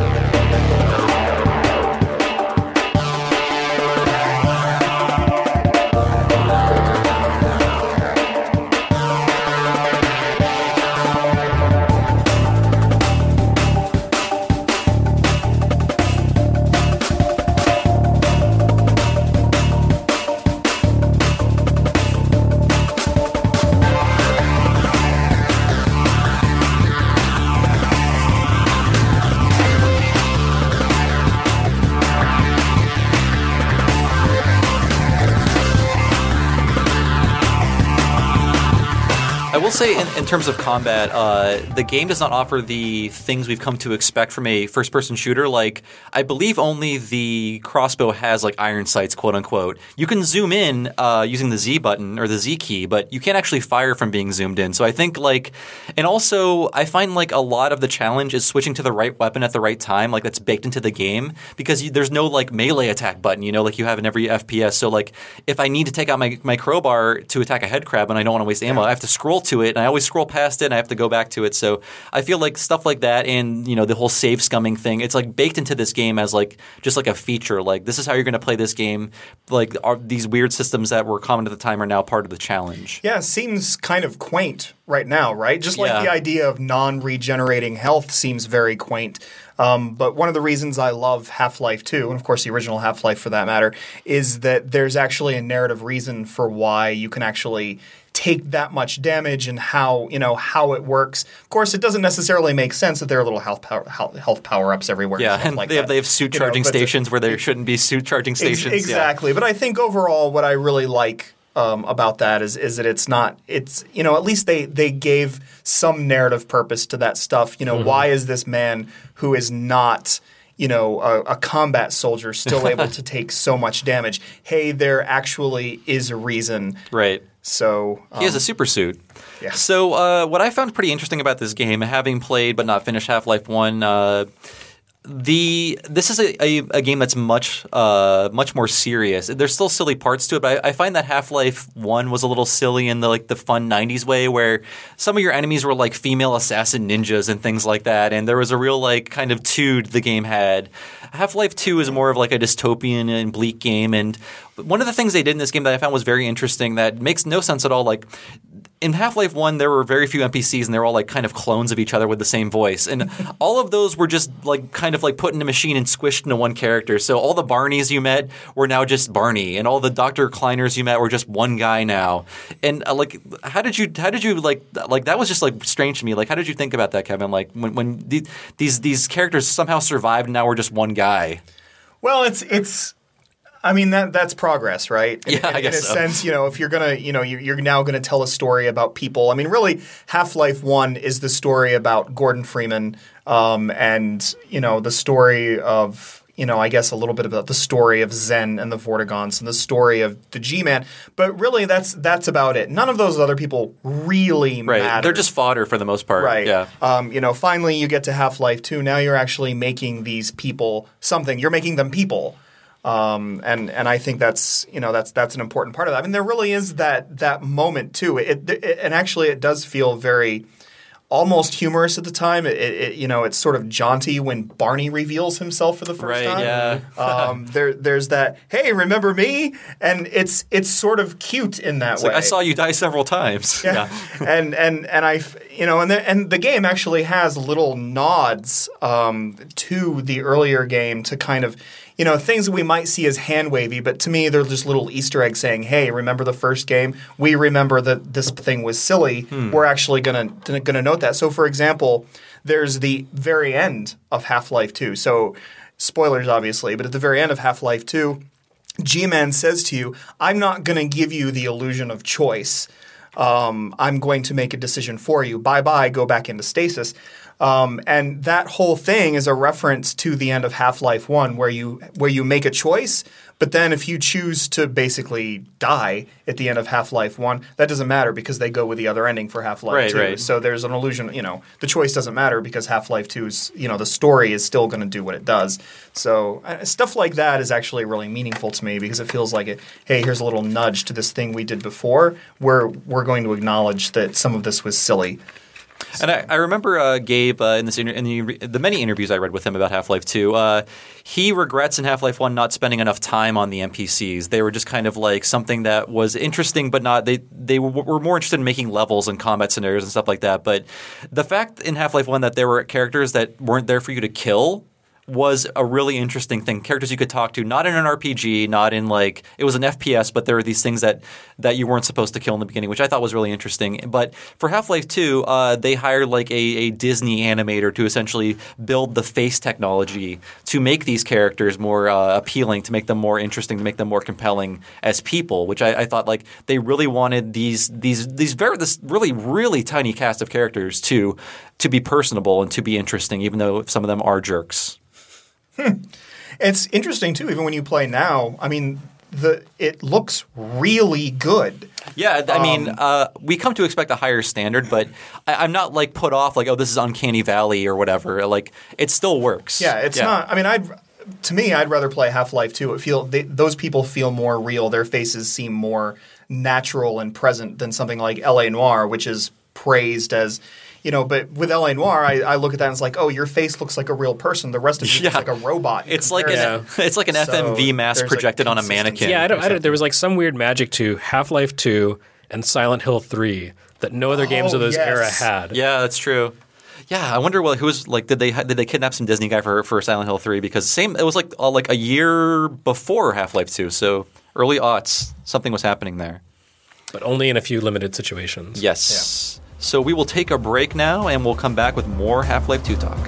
I will say in terms of combat, the game does not offer the things we've come to expect from a first-person shooter. I believe only the crossbow has iron sights, quote unquote. You can zoom in using the Z button or the Z key, but you can't actually fire from being zoomed in. So I think and also I find a lot of the challenge is switching to the right weapon at the right time. That's baked into the game because there's no melee attack button, like you have in every FPS. So if I need to take out my crowbar to attack a head crab and I don't want to waste ammo, I have to scroll to it, and I always scroll past it and I have to go back to it. So I feel stuff like that and the whole save scumming thing, it's baked into this game as just a feature. This is how you're going to play this game. These weird systems that were common at the time are now part of the challenge. Yeah, it seems kind of quaint right now, right? Just the idea of non-regenerating health seems very quaint. But one of the reasons I love Half-Life 2, and of course the original Half-Life for that matter, is that there's actually a narrative reason for why you can actually take that much damage and how it works. Of course, it doesn't necessarily make sense that there are little health power-ups everywhere. Yeah, and they have suit charging stations where there shouldn't be suit charging stations. Exactly. Yeah. But I think overall what I really like about that is that at least they gave some narrative purpose to that stuff. Why is this man who is not a combat soldier still able to take so much damage? Hey, there actually is a reason. Right. So he has a super suit. Yeah. So what I found pretty interesting about this game, having played but not finished Half-Life 1, this is a game that's much more serious. There's still silly parts to it, but I find that Half-Life 1 was a little silly in the fun 90s way, where some of your enemies were female assassin ninjas and things like that, and there was a real kind of tude the game had. Half-Life 2 is more of a dystopian and bleak game, and But one of the things they did in this game that I found was very interesting that makes no sense at all. Like in Half-Life 1, there were very few NPCs, and they're all like kind of clones of each other with the same voice. And all of those were just like kind of like put in a machine and squished into one character. So all the Barneys you met were now just Barney, and all the Dr. Kleiners you met were just one guy now. And like, how did you like that was just like strange to me. Like, how did you think about that, Kevin? Like when these characters somehow survived, and now we're just one guy. Well, it's. I mean that's progress, right? I guess so. In a sense, if you're gonna, you're now gonna tell a story about people. I mean, really, Half-Life 1 is the story about Gordon Freeman, and the story of. I guess a little bit about the story of Zen and the Vortigaunts and the story of the G-Man. But really, that's about it. None of those other people really matter. They're just fodder for the most part. Right. Yeah. Finally you get to Half-Life 2. Now you're actually making these people something. You're making them people. And I think that's an important part of that. I mean, there really is that moment too. And actually it does feel very almost humorous at the time. It's sort of jaunty when Barney reveals himself for the first time. Yeah. There's that, hey, remember me? And it's sort of cute in that way. Like, I saw you die several times. Yeah. and the game actually has little nods to the earlier game to kind of things that we might see as hand-wavy, but to me, they're just little Easter eggs saying, hey, remember the first game? We remember that this thing was silly. We're actually gonna note that. So, for example, there's the very end of Half-Life 2. So, spoilers, obviously, but at the very end of Half-Life 2, G-Man says to you, I'm not going to give you the illusion of choice. I'm going to make a decision for you. Bye-bye, go back into stasis. And that whole thing is a reference to the end of Half-Life 1 where you make a choice, but then if you choose to basically die at the end of Half-Life 1, that doesn't matter because they go with the other ending for Half-Life 2. Right. So there's an illusion, the choice doesn't matter because Half-Life 2's, the story is still going to do what it does. So stuff like that is actually really meaningful to me because it feels like hey, here's a little nudge to this thing we did before where we're going to acknowledge that some of this was silly. And I remember Gabe in the many interviews I read with him about Half-Life 2, he regrets in Half-Life 1 not spending enough time on the NPCs. They were just kind of like something that was interesting, but not they were more interested in making levels and combat scenarios and stuff like that. But the fact in Half-Life 1 that there were characters that weren't there for you to kill was a really interesting thing. Characters you could talk to, not in an RPG, not in it was an FPS, but there were these things that you weren't supposed to kill in the beginning, which I thought was really interesting. But for Half-Life 2, they hired a Disney animator to essentially build the face technology to make these characters more appealing, to make them more interesting, to make them more compelling as people, which I thought they really wanted this really, really tiny cast of characters to be personable and to be interesting, even though some of them are jerks. It's interesting too. Even when you play now, I mean, it looks really good. Yeah, I mean, we come to expect a higher standard, but I'm not put off oh, this is Uncanny Valley or whatever. It still works. Yeah, it's not. I mean, I'd rather play Half-Life 2. Those people feel more real. Their faces seem more natural and present than something like L.A. Noire, which is praised as. But with L.A. Noire, I look at that and it's like, oh, your face looks like a real person. The rest of you looks like a robot. It's like an FMV mask projected on a mannequin. Yeah, there was some weird magic to Half-Life 2 and Silent Hill 3 that no other games of those era had. Yeah, that's true. Yeah, I wonder who was did they kidnap some Disney guy for Silent Hill 3 because it was a year before Half-Life 2, so early aughts, something was happening there. But only in a few limited situations. Yes. Yeah. So we will take a break now, and we'll come back with more Half-Life 2 talk.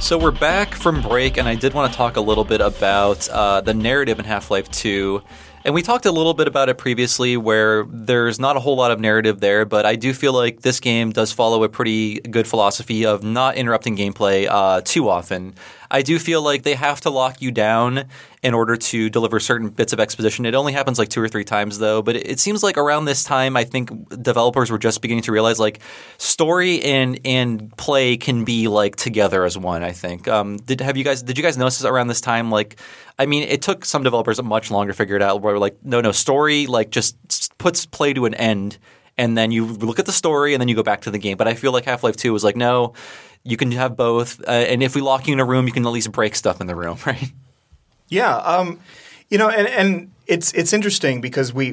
So we're back from break, and I did want to talk a little bit about the narrative in Half-Life 2. And we talked a little bit about it previously where there's not a whole lot of narrative there, but I do feel like this game does follow a pretty good philosophy of not interrupting gameplay too often. I do feel like they have to lock you down in order to deliver certain bits of exposition. It only happens like 2 or 3 times though, but it seems like around this time I think developers were just beginning to realize like story and play can be like together as one, I think. Did you guys notice around this time like I mean it took some developers much longer to figure it out where like no story like just puts play to an end and then you look at the story and then you go back to the game. But I feel like Half-Life 2 was like no, you can have both and if we lock you in a room you can at least break stuff in the room, right? Yeah, and it's interesting because we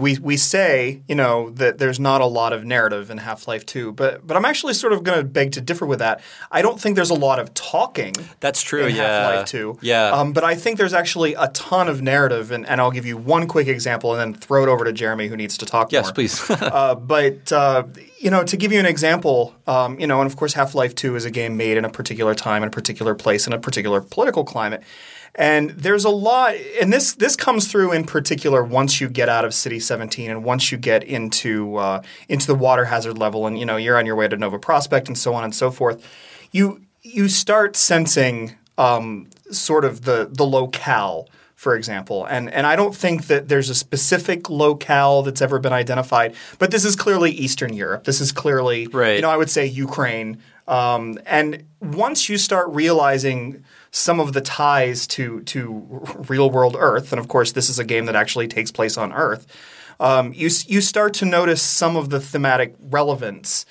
say that there's not a lot of narrative in Half-Life 2, but I'm actually sort of going to beg to differ with that. I don't think there's a lot of talking. That's true. In Half-Life 2. Yeah. But I think there's actually a ton of narrative, and I'll give you one quick example and then throw it over to Jeremy who needs to talk more. Yes, please. But to give you an example, and of course Half-Life 2 is a game made in a particular time, in a particular place, in a particular political climate. And there's a lot – and this comes through in particular once you get out of City 17 and once you get into the water hazard level and, you're on your way to Nova Prospekt and so on and so forth. You start sensing sort of the locale, for example. And I don't think that there's a specific locale that's ever been identified. But this is clearly Eastern Europe. This is clearly right. I would say Ukraine. And once you start realizing – some of the ties to real-world Earth, and of course this is a game that actually takes place on Earth, you start to notice some of the thematic relevance.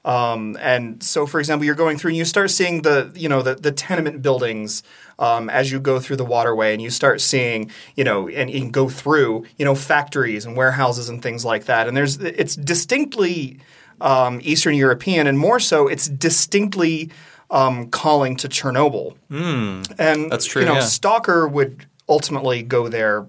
And so, for example, you're going through and you start seeing the tenement buildings as you go through the waterway, and you start seeing and you can go through factories and warehouses and things like that. And it's distinctly Eastern European, and more so, it's distinctly calling to Chernobyl. And that's true. Stalker would ultimately go there,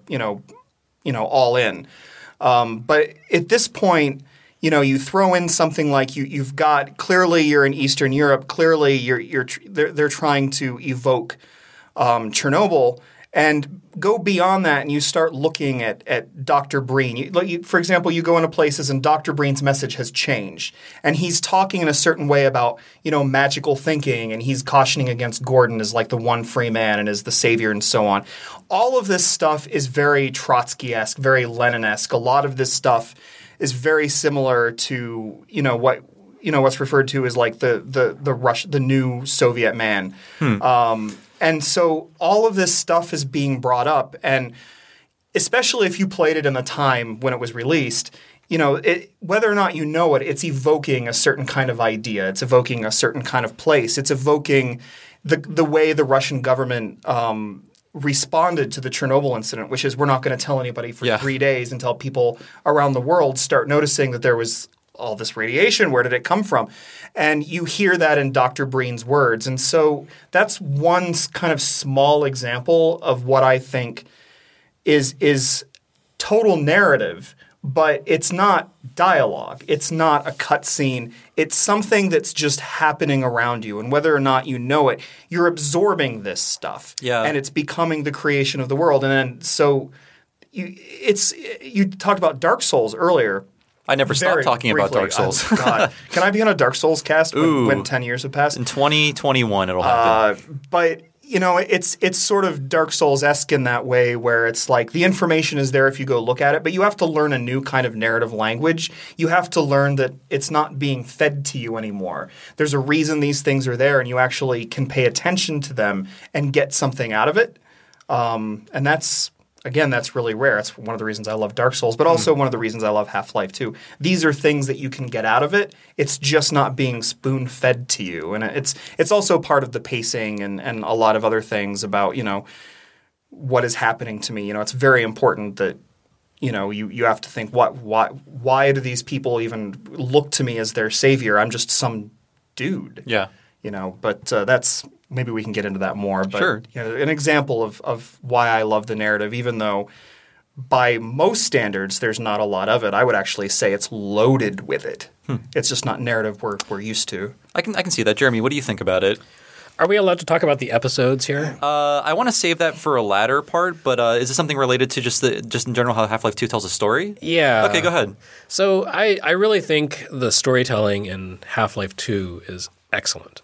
all in. But at this point, you throw in something like you've got clearly you're in Eastern Europe. Clearly, they're trying to evoke Chernobyl. And go beyond that and you start looking at Dr. Breen. For example, you go into places and Dr. Breen's message has changed. And he's talking in a certain way about, magical thinking, and he's cautioning against Gordon as like the one free man and as the savior and so on. All of this stuff is very Trotsky-esque, very Lenin-esque. A lot of this stuff is very similar to, what's referred to as like the new Soviet man. And so all of this stuff is being brought up, and especially if you played it in the time when it was released, whether or not you know it, it's evoking a certain kind of idea. It's evoking a certain kind of place. It's evoking the way the Russian government responded to the Chernobyl incident, which is we're not going to tell anybody for 3 days until people around the world start noticing that there was all this radiation. Where did it come from? And you hear that in Dr. Breen's words. And so that's one kind of small example of what I think is total narrative, but it's not dialogue. It's not a cutscene. It's something that's just happening around you. And whether or not you know it, you're absorbing this stuff. Yeah. And it's becoming the creation of the world. And then so you talked about Dark Souls earlier. I never stopped talking about Dark Souls. God. Can I be on a Dark Souls cast when 10 years have passed? In 2021 it'll happen. But it's sort of Dark Souls-esque in that way where it's like the information is there if you go look at it, but you have to learn a new kind of narrative language. You have to learn that it's not being fed to you anymore. There's a reason these things are there, and you actually can pay attention to them and get something out of it. And that's really rare. It's one of the reasons I love Dark Souls, but also one of the reasons I love Half-Life 2. These are things that you can get out of it. It's just not being spoon-fed to you. And it's also part of the pacing and a lot of other things about, what is happening to me. It's very important that, you have to think, why do these people even look to me as their savior? I'm just some dude. Yeah. But that's – maybe we can get into that more. But, sure. An example of why I love the narrative, even though by most standards there's not a lot of it, I would actually say it's loaded with it. It's just not narrative we're used to. I can see that. Jeremy, what do you think about it? Are we allowed to talk about the episodes here? I want to save that for a latter part, but is this something related to just in general how Half-Life 2 tells a story? Yeah. Okay, go ahead. So I really think the storytelling in Half-Life 2 is excellent.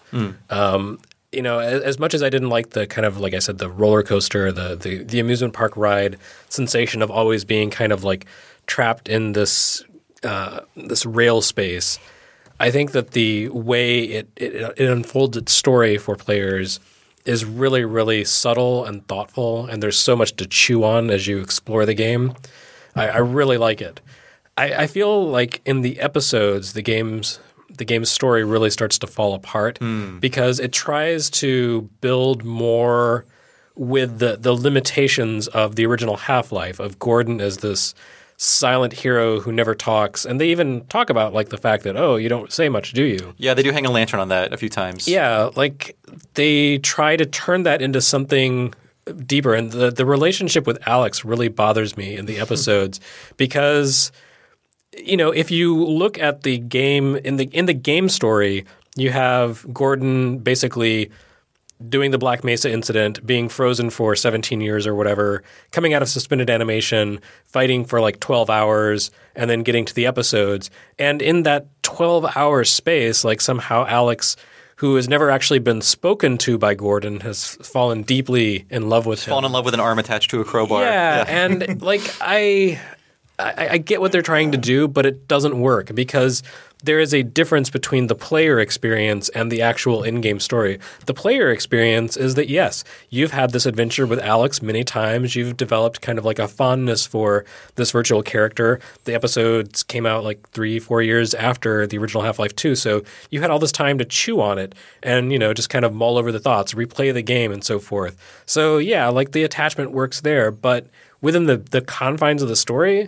As much as I didn't like the kind of, like I said, the roller coaster, the amusement park ride sensation of always being kind of like trapped in this rail space, I think that the way it unfolds its story for players is really, really subtle and thoughtful, and there's so much to chew on as you explore the game. I really like it. I feel like in the episodes, the game's story really starts to fall apart because it tries to build more with the limitations of the original Half-Life, of Gordon as this silent hero who never talks. And they even talk about like the fact that, oh, you don't say much, do you? Yeah, they do hang a lantern on that a few times. Yeah, like they try to turn that into something deeper. And the relationship with Alex really bothers me in the episodes because, if you look at the game, in the game story, you have Gordon basically doing the Black Mesa incident, being frozen for 17 years or whatever, coming out of suspended animation, fighting for like 12 hours, and then getting to the episodes. And in that 12-hour space, like somehow Alex, who has never actually been spoken to by Gordon, has fallen deeply in love with him. Fallen in love with an arm attached to a crowbar. Yeah. And like I get what they're trying to do, but it doesn't work because there is a difference between the player experience and the actual in-game story. The player experience is that, yes, you've had this adventure with Alex many times. You've developed kind of like a fondness for this virtual character. The episodes came out like 3-4 years after the original Half-Life 2, so you had all this time to chew on it and, just kind of mull over the thoughts, replay the game and so forth. So, yeah, like the attachment works there, but within the confines of the story,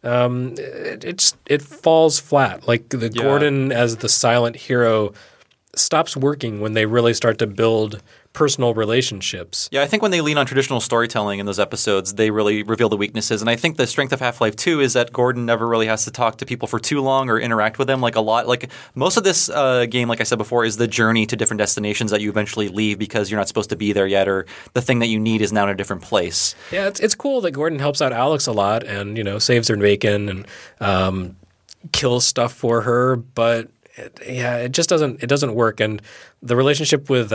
it falls flat. Like the Gordon as the silent hero stops working when they really start to build personal relationships. Yeah, I think when they lean on traditional storytelling in those episodes, they really reveal the weaknesses. And I think the strength of Half-Life 2 is that Gordon never really has to talk to people for too long or interact with them like a lot. Like most of this game, like I said before, is the journey to different destinations that you eventually leave because you're not supposed to be there yet, or the thing that you need is now in a different place. Yeah, it's cool that Gordon helps out Alex a lot and, saves her bacon and kills stuff for her, but it just doesn't work. And the relationship with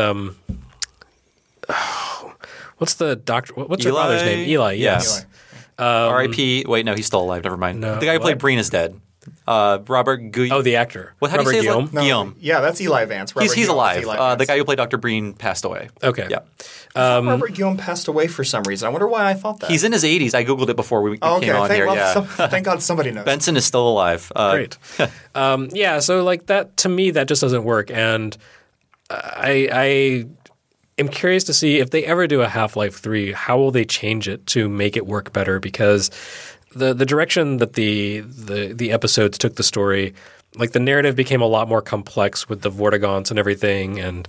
what's the doctor? What's her father's name? Eli. Yes. R.I.P. Wait, no, he's still alive. Never mind. No, the guy who played Breen is dead. Robert Guillaume. Oh, the actor. What? How Robert do you say Guillaume? his name? Guillaume. Yeah, that's Eli Vance. He's Guillaume alive. is Eli Vance. The guy who played Dr. Breen passed away. Okay. Yeah. Robert Guillaume passed away for some reason. I wonder why I thought that. He's in his 80s. I Googled it before we came on here. Thank God somebody knows. Benson is still alive. Great. So like that, to me, that just doesn't work. And I am curious to see if they ever do a Half-Life 3, how will they change it to make it work better? Because the direction that the episodes took the story, like the narrative became a lot more complex with the Vortigaunts and everything, and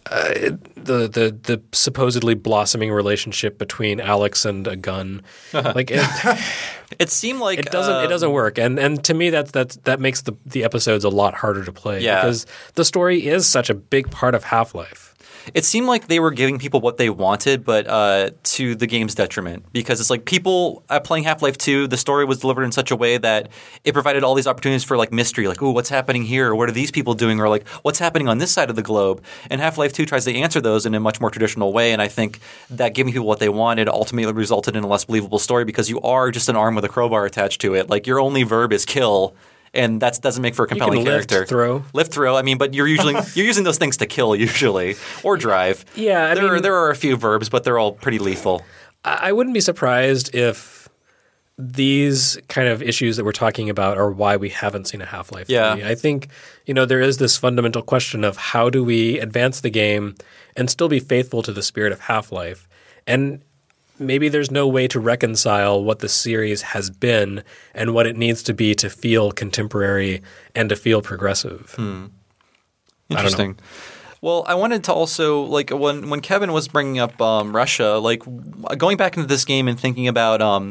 the supposedly blossoming relationship between Alex and a gun, like it seemed like it doesn't work, and to me that makes the episodes a lot harder to play because the story is such a big part of Half-Life. It seemed like they were giving people what they wanted, but to the game's detriment. Because it's like people playing Half-Life 2, the story was delivered in such a way that it provided all these opportunities for like mystery, like, ooh, what's happening here? Or what are these people doing? Or like, what's happening on this side of the globe? And Half-Life 2 tries to answer those in a much more traditional way. And I think that giving people what they wanted ultimately resulted in a less believable story because you are just an arm with a crowbar attached to it. Like your only verb is kill. And that doesn't make for a compelling character. Lift, throw. I mean, but you're using those things to kill usually, or drive. Yeah, there are a few verbs, but they're all pretty lethal. I wouldn't be surprised if these kind of issues that we're talking about are why we haven't seen a Half-Life 3. Yeah. I think there is this fundamental question of how do we advance the game and still be faithful to the spirit of Half-Life, and maybe there's no way to reconcile what the series has been and what it needs to be to feel contemporary and to feel progressive. Interesting. Well, I wanted to also, like, when Kevin was bringing up Russia, like, going back into this game and thinking about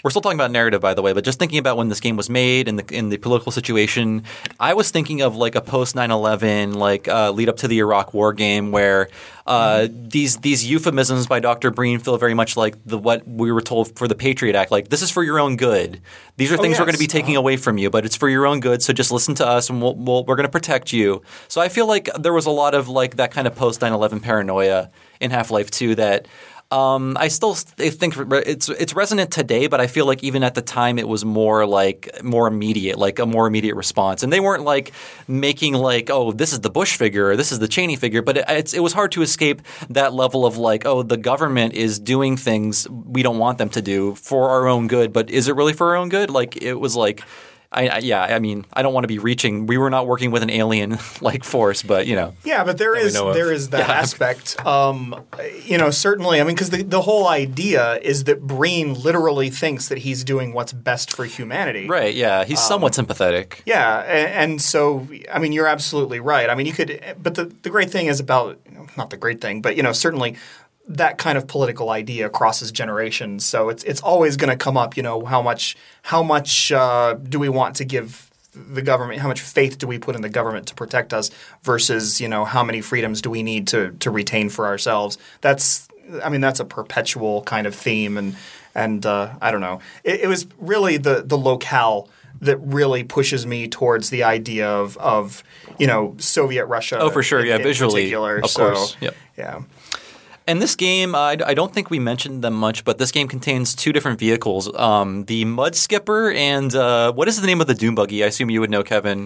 We're still talking about narrative, by the way, but just thinking about when this game was made and in the political situation, I was thinking of like a post 9/11, like lead up to the Iraq War game, where these euphemisms by Dr. Breen feel very much like what we were told for the Patriot Act. Like, this is for your own good. These are things we're going to be taking away from you, but it's for your own good. So just listen to us, and we're going to protect you. So I feel like there was a lot of like that kind of post 9/11 paranoia in Half-Life 2 that. I still think it's resonant today, but I feel like even at the time it was more immediate, like a more immediate response. And they weren't like making like, oh, this is the Bush figure or this is the Cheney figure, but it was hard to escape that level of like, oh, the government is doing things we don't want them to do for our own good, but is it really for our own good? Like it was like. I mean, I don't want to be reaching. We were not working with an alien like force, but you know. Yeah, but there is that aspect. Certainly. I mean, because the whole idea is that Breen literally thinks that he's doing what's best for humanity. Right. Yeah, he's somewhat sympathetic. Yeah, and so I mean, you're absolutely right. I mean, you could, but the great thing is about not the great thing, but certainly. That kind of political idea crosses generations, so it's always going to come up. How much do we want to give the government? How much faith do we put in the government to protect us versus how many freedoms do we need to retain for ourselves? That's a perpetual kind of theme, and I don't know. It was really the locale that really pushes me towards the idea of Soviet Russia. Oh, for sure, yeah, visually, of course, yep. Yeah. And this game, I don't think we mentioned them much, but this game contains two different vehicles: the Mud Skipper and what is the name of the Dune Buggy? I assume you would know, Kevin.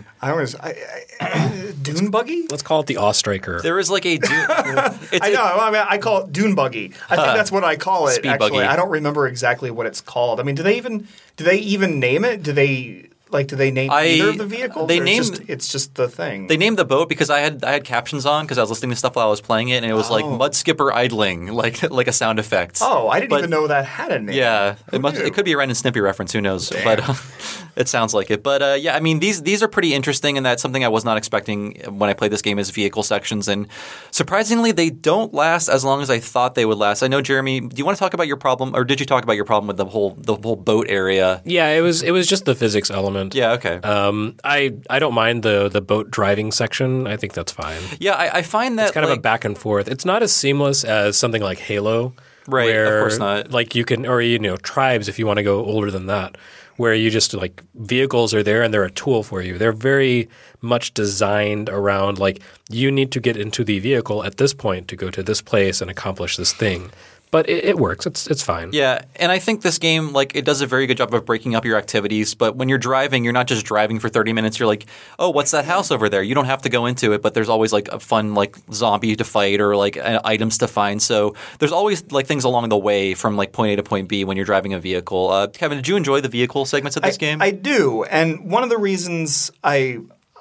Dune Buggy? Let's call it the Ostriker. There is like a Dune. I know. I mean, I call it Dune Buggy. I think that's what I call it. Speed actually, buggy. I don't remember exactly what it's called. I mean, do they even name it? Do they name either of the vehicles? It's just the thing. They named the boat because I had captions on because I was listening to stuff while I was playing it, and it was like Mud Skipper idling, like a sound effect. Oh, I didn't even know that had a name. Yeah, it could be a Ren and Snippy reference. Who knows? Damn. But it sounds like it. But yeah, I mean these are pretty interesting, and that's something I was not expecting when I played this game is vehicle sections, and surprisingly they don't last as long as I thought they would last. I know, Jeremy, do you want to talk about your problem, or did you talk about your problem with the whole boat area? Yeah, it was just the physics element. Yeah, okay. I don't mind the boat driving section. I think that's fine. Yeah, I find that it's kind of a back and forth. It's not as seamless as something like Halo, right? Where, of course not. Like you can, or Tribes if you want to go older than that, where you just like vehicles are there and they're a tool for you. They're very much designed around like you need to get into the vehicle at this point to go to this place and accomplish this thing. But it works. It's fine. Yeah, and I think this game, like, it does a very good job of breaking up your activities. But when you're driving, you're not just driving for 30 minutes. You're like, oh, what's that house over there? You don't have to go into it, but there's always like a fun like zombie to fight or like items to find. So there's always like things along the way from like point A to point B when you're driving a vehicle. Kevin, did you enjoy the vehicle segments of this game? I do, and one of the reasons I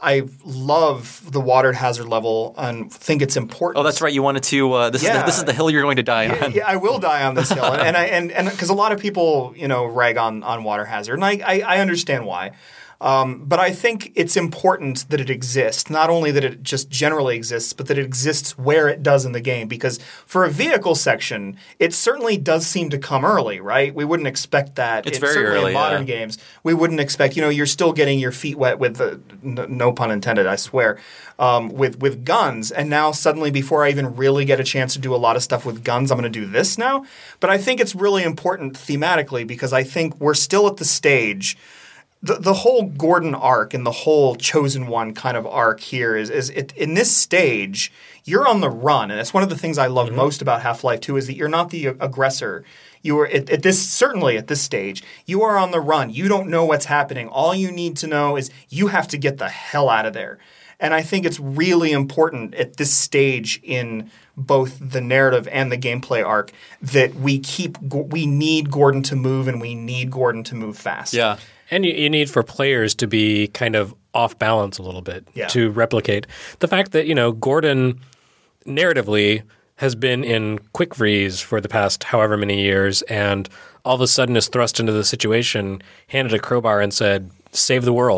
love the water hazard level and think it's important. Oh, that's right. You wanted to. This is the hill you're going to die on. Yeah, I will die on this hill, and because a lot of people rag on water hazard, and I understand why. But I think it's important that it exists. Not only that it just generally exists, but that it exists where it does in the game. Because for a vehicle section, it certainly does seem to come early, right? We wouldn't expect that. It's very early. In modern games, we wouldn't expect. You're still getting your feet wet with no pun intended, I swear, with guns. And now suddenly, before I even really get a chance to do a lot of stuff with guns, I'm going to do this now. But I think it's really important thematically because I think we're still at the stage. The whole Gordon arc and the whole Chosen One kind of arc here is in this stage, you're on the run. And that's one of the things I love most about Half-Life 2 is that you're not the aggressor. You are at this stage, you are on the run. You don't know what's happening. All you need to know is you have to get the hell out of there. And I think it's really important at this stage in both the narrative and the gameplay arc that we need Gordon to move and we need Gordon to move fast. Yeah. And you need for players to be kind of off balance a little bit to replicate the fact that, Gordon narratively has been in quick freeze for the past however many years and all of a sudden is thrust into the situation, handed a crowbar and said, save the world.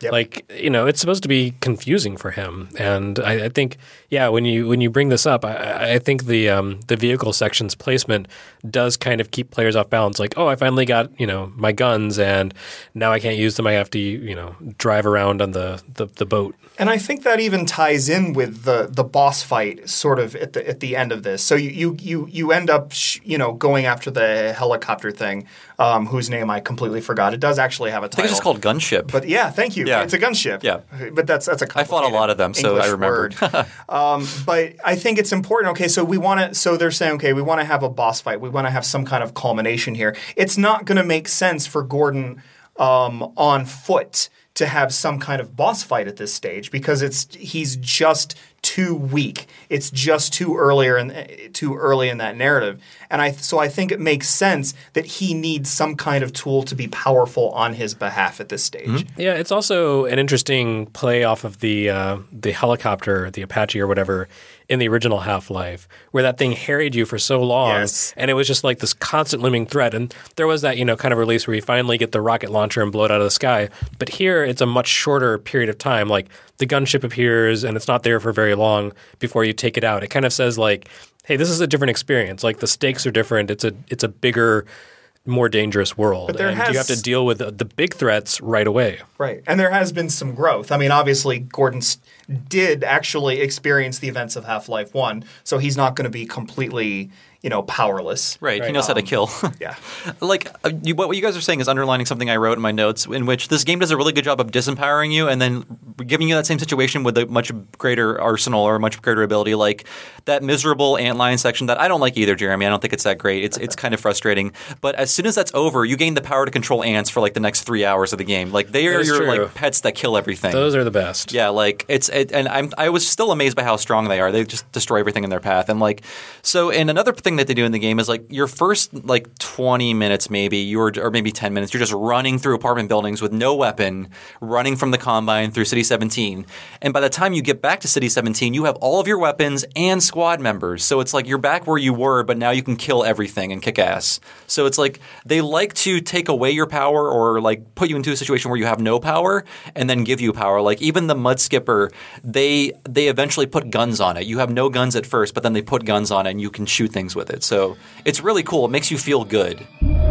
Yep. Like, it's supposed to be confusing for him. And I think, when you bring this up, I think the vehicle section's placement does kind of keep players off balance. Like, oh, I finally got, my guns, and now I can't use them. I have to, drive around on the boat. And I think that even ties in with the boss fight sort of at the end of this. So you end up going after the helicopter thing, whose name I completely forgot. It does actually have a title. I think it's just called Gunship. But yeah, thank you. Yeah. It's a gunship. Yeah. But that's a complicated I fought a lot of them, so English I remembered. But I think it's important. Okay, so they're saying, okay, we want to have a boss fight. We want to have some kind of culmination here. It's not going to make sense for Gordon on foot to have some kind of boss fight at this stage because he's just too weak. It's just too early in that narrative. And so I think it makes sense that he needs some kind of tool to be powerful on his behalf at this stage. Mm-hmm. Yeah, it's also an interesting play off of the helicopter, the Apache or whatever, in the original Half-Life, where that thing harried you for so long, Yes. and it was just like this constant looming threat. And there was that, kind of release where you finally get the rocket launcher and blow it out of the sky. But here, it's a much shorter period of time. Like, the gunship appears, and it's not there for very long before you take it out. It kind of says, like, hey, this is a different experience. Like, the stakes are different. It's a bigger, more dangerous world. But you have to deal with the big threats right away. Right. And there has been some growth. I mean, obviously, Gordon did actually experience the events of Half-Life 1, so he's not going to be completely, powerless. Right. He knows how to kill. Yeah. Like, what you guys are saying is underlining something I wrote in my notes, in which this game does a really good job of disempowering you and then giving you that same situation with a much greater arsenal or a much greater ability. Like that miserable antlion section that I don't like either, Jeremy. I don't think it's that great. It's kind of frustrating. But as soon as that's over, you gain the power to control ants for like the next 3 hours of the game. Like they are your like pets that kill everything. Those are the best. Yeah, like I was still amazed by how strong they are. They just destroy everything in their path. And and another thing that they do in the game is like your first like 20 minutes maybe, or maybe 10 minutes, you're just running through apartment buildings with no weapon, running from the Combine through City 17. And by the time you get back to City 17, you have all of your weapons and squad members. So it's like you're back where you were, but now you can kill everything and kick ass. So it's like they like to take away your power or like put you into a situation where you have no power and then give you power. Like even the Mud Skipper, they eventually put guns on it. You have no guns at first, but then they put guns on it and you can shoot things with it. So it's really cool. It makes you feel good.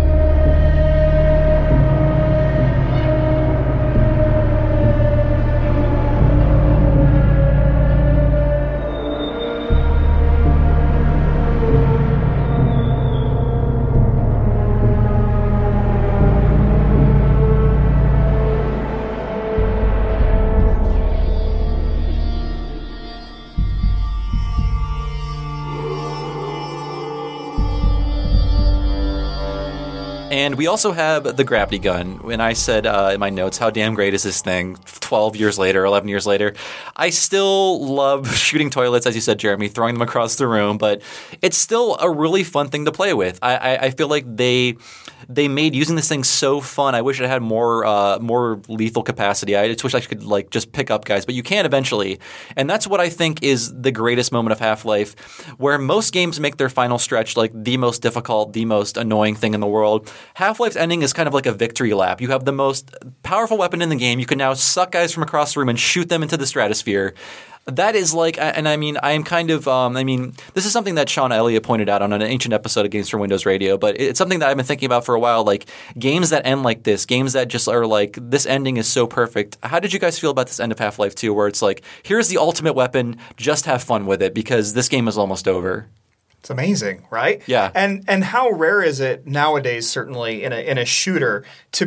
And we also have the gravity gun. When I said in my notes, how damn great is this thing 12 years later, 11 years later, I still love shooting toilets, as you said, Jeremy, throwing them across the room, but it's still a really fun thing to play with. I feel like they made using this thing so fun. I wish it had more lethal capacity. I just wish I could like just pick up guys, but you can eventually. And that's what I think is the greatest moment of Half-Life, where most games make their final stretch like the most difficult, the most annoying thing in the world. Half-Life's ending is kind of like a victory lap. You have the most powerful weapon in the game. You can now suck guys from across the room and shoot them into the stratosphere. That is like, and I mean, I am kind of, this is something that Sean Elliott pointed out on an ancient episode of Games for Windows Radio, but it's something that I've been thinking about for a while, like games that end like this, games that just are like, this ending is so perfect. How did you guys feel about this end of Half-Life 2, where it's like, here's the ultimate weapon, just have fun with it, because this game is almost over? It's amazing, right? Yeah. And how rare is it nowadays, certainly in a shooter,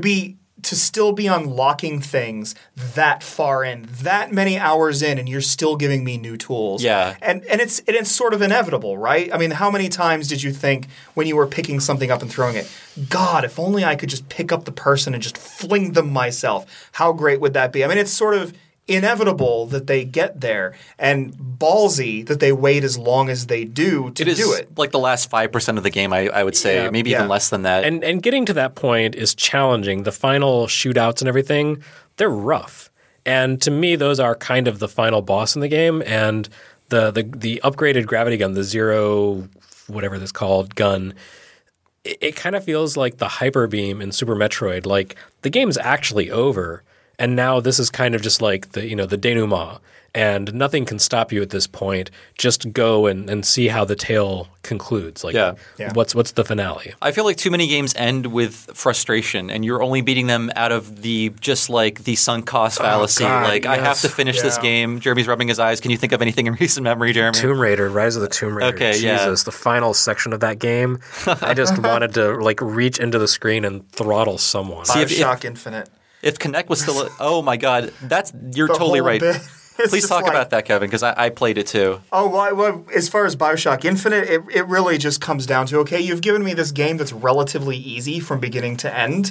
to still be unlocking things that far in, that many hours in, and you're still giving me new tools. Yeah. And it's sort of inevitable, right? I mean, how many times did you think when you were picking something up and throwing it, God, if only I could just pick up the person and just fling them myself, how great would that be? I mean, it's sort of inevitable that they get there, and ballsy that they wait as long as they do to do it. Like the last 5% of the game, I would say, maybe even less than that. And getting to that point is challenging. The final shootouts and everything, they're rough. And to me, those are kind of the final boss in the game. And the upgraded gravity gun, the Zero, whatever this called, gun, it kind of feels like the Hyper Beam in Super Metroid. Like the game's actually over. And now this is kind of just like the denouement. And nothing can stop you at this point. Just go and see how the tale concludes. Like, Yeah. what's the finale? I feel like too many games end with frustration, and you're only beating them out of the sunk cost fallacy. God, like, I have to finish this Yeah. game. Jeremy's rubbing his eyes. Can you think of anything in recent memory, Jeremy? Tomb Raider, Rise of the Tomb Raider. Okay, yeah. Jesus, the final section of that game. I just wanted to like reach into the screen and throttle someone. See, if- Bioshock Infinite. If Connect was still, oh my God, you're The totally whole right. bit. It's Please just talk like- about that, Kevin, because I played it too. Oh, well, as far as Bioshock Infinite, it really just comes down to, okay, you've given me this game that's relatively easy from beginning to end,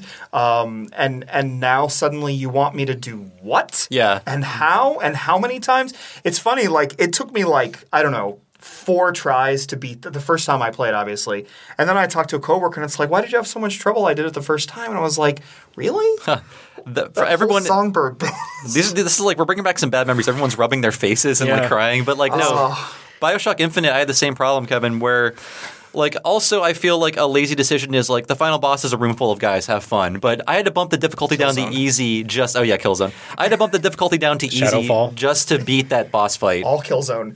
and now suddenly you want me to do what? Yeah. And how many times? It's funny, like, it took me, like, I don't know, 4 tries to beat the first time I played, obviously. And then I talked to a coworker, and it's like, why did you have so much trouble? I did it the first time. And I was like, really? For everyone, Songbird. this is like we're bringing back some bad memories. Everyone's rubbing their faces and like Yeah. crying, but like no, Oh. Bioshock Infinite. I had the same problem, Kevin. Where like also I feel like a lazy decision is like the final boss is a room full of guys. Have fun, but I had to bump the difficulty down to Killzone. easy. Killzone. I had to bump the difficulty down to easy Shadowfall. just to beat that boss fight. All Killzone.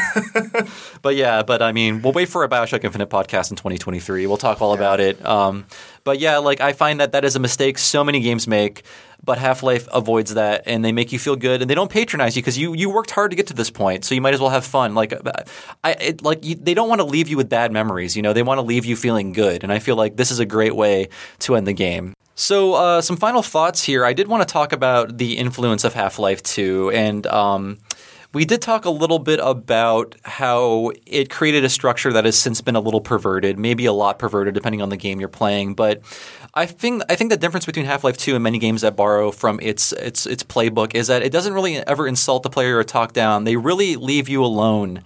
But I mean, we'll wait for a Bioshock Infinite podcast in 2023. We'll talk all about it. But yeah, like I find that is a mistake so many games make, but Half-Life avoids that, and they make you feel good, and they don't patronize you because you worked hard to get to this point, so you might as well have fun. Like, they don't want to leave you with bad memories. You know, they want to leave you feeling good, and I feel like this is a great way to end the game. So, some final thoughts here. I did want to talk about the influence of Half-Life 2, and we did talk a little bit about how it created a structure that has since been a little perverted, maybe a lot perverted depending on the game you're playing. But I think the difference between Half-Life 2 and many games that borrow from its playbook is that it doesn't really ever insult the player or talk down. They really leave you alone.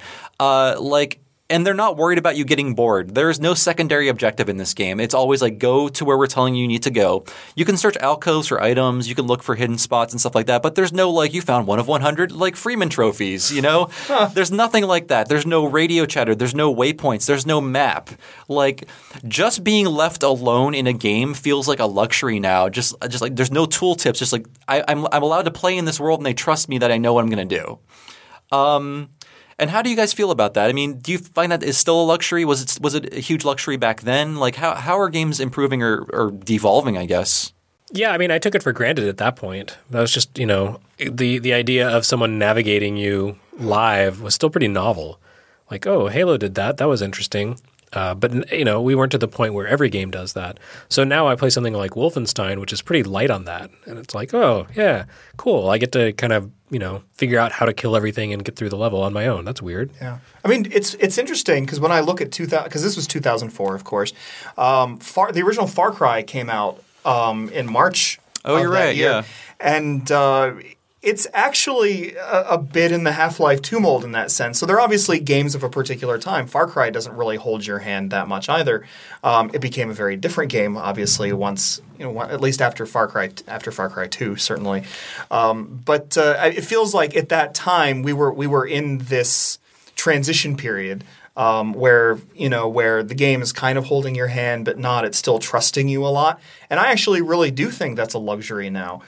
And they're not worried about you getting bored. There is no secondary objective in this game. It's always like go to where we're telling you need to go. You can search alcoves for items. You can look for hidden spots and stuff like that. But there's no like you found one of 100 like Freeman trophies, you know? There's nothing like that. There's no radio chatter. There's no waypoints. There's no map. Like just being left alone in a game feels like a luxury now. Just like there's no tooltips. Just like I'm allowed to play in this world and they trust me that I know what I'm going to do. And how do you guys feel about that? I mean, do you find that is still a luxury? Was it a huge luxury back then? Like, how are games improving or devolving, I guess? Yeah, I mean, I took it for granted at that point. That was just, the idea of someone navigating you live was still pretty novel. Like, oh, Halo did that. That was interesting. But we weren't to the point where every game does that. So now I play something like Wolfenstein, which is pretty light on that. And it's like, oh, yeah, cool. I get to kind of, figure out how to kill everything and get through the level on my own. That's weird. Yeah. I mean, it's interesting because when I look at 2000, because this was 2004, of course, the original Far Cry came out in March. Oh, you're right. Year. Yeah. And it's actually a bit in the Half-Life 2 mold in that sense. So they're obviously games of a particular time. Far Cry doesn't really hold your hand that much either. It became a very different game, obviously, once at least after Far Cry 2, certainly. But it feels like at that time we were in this transition period. Where the game is kind of holding your hand, but not. It's still trusting you a lot. And I actually really do think that's a luxury now.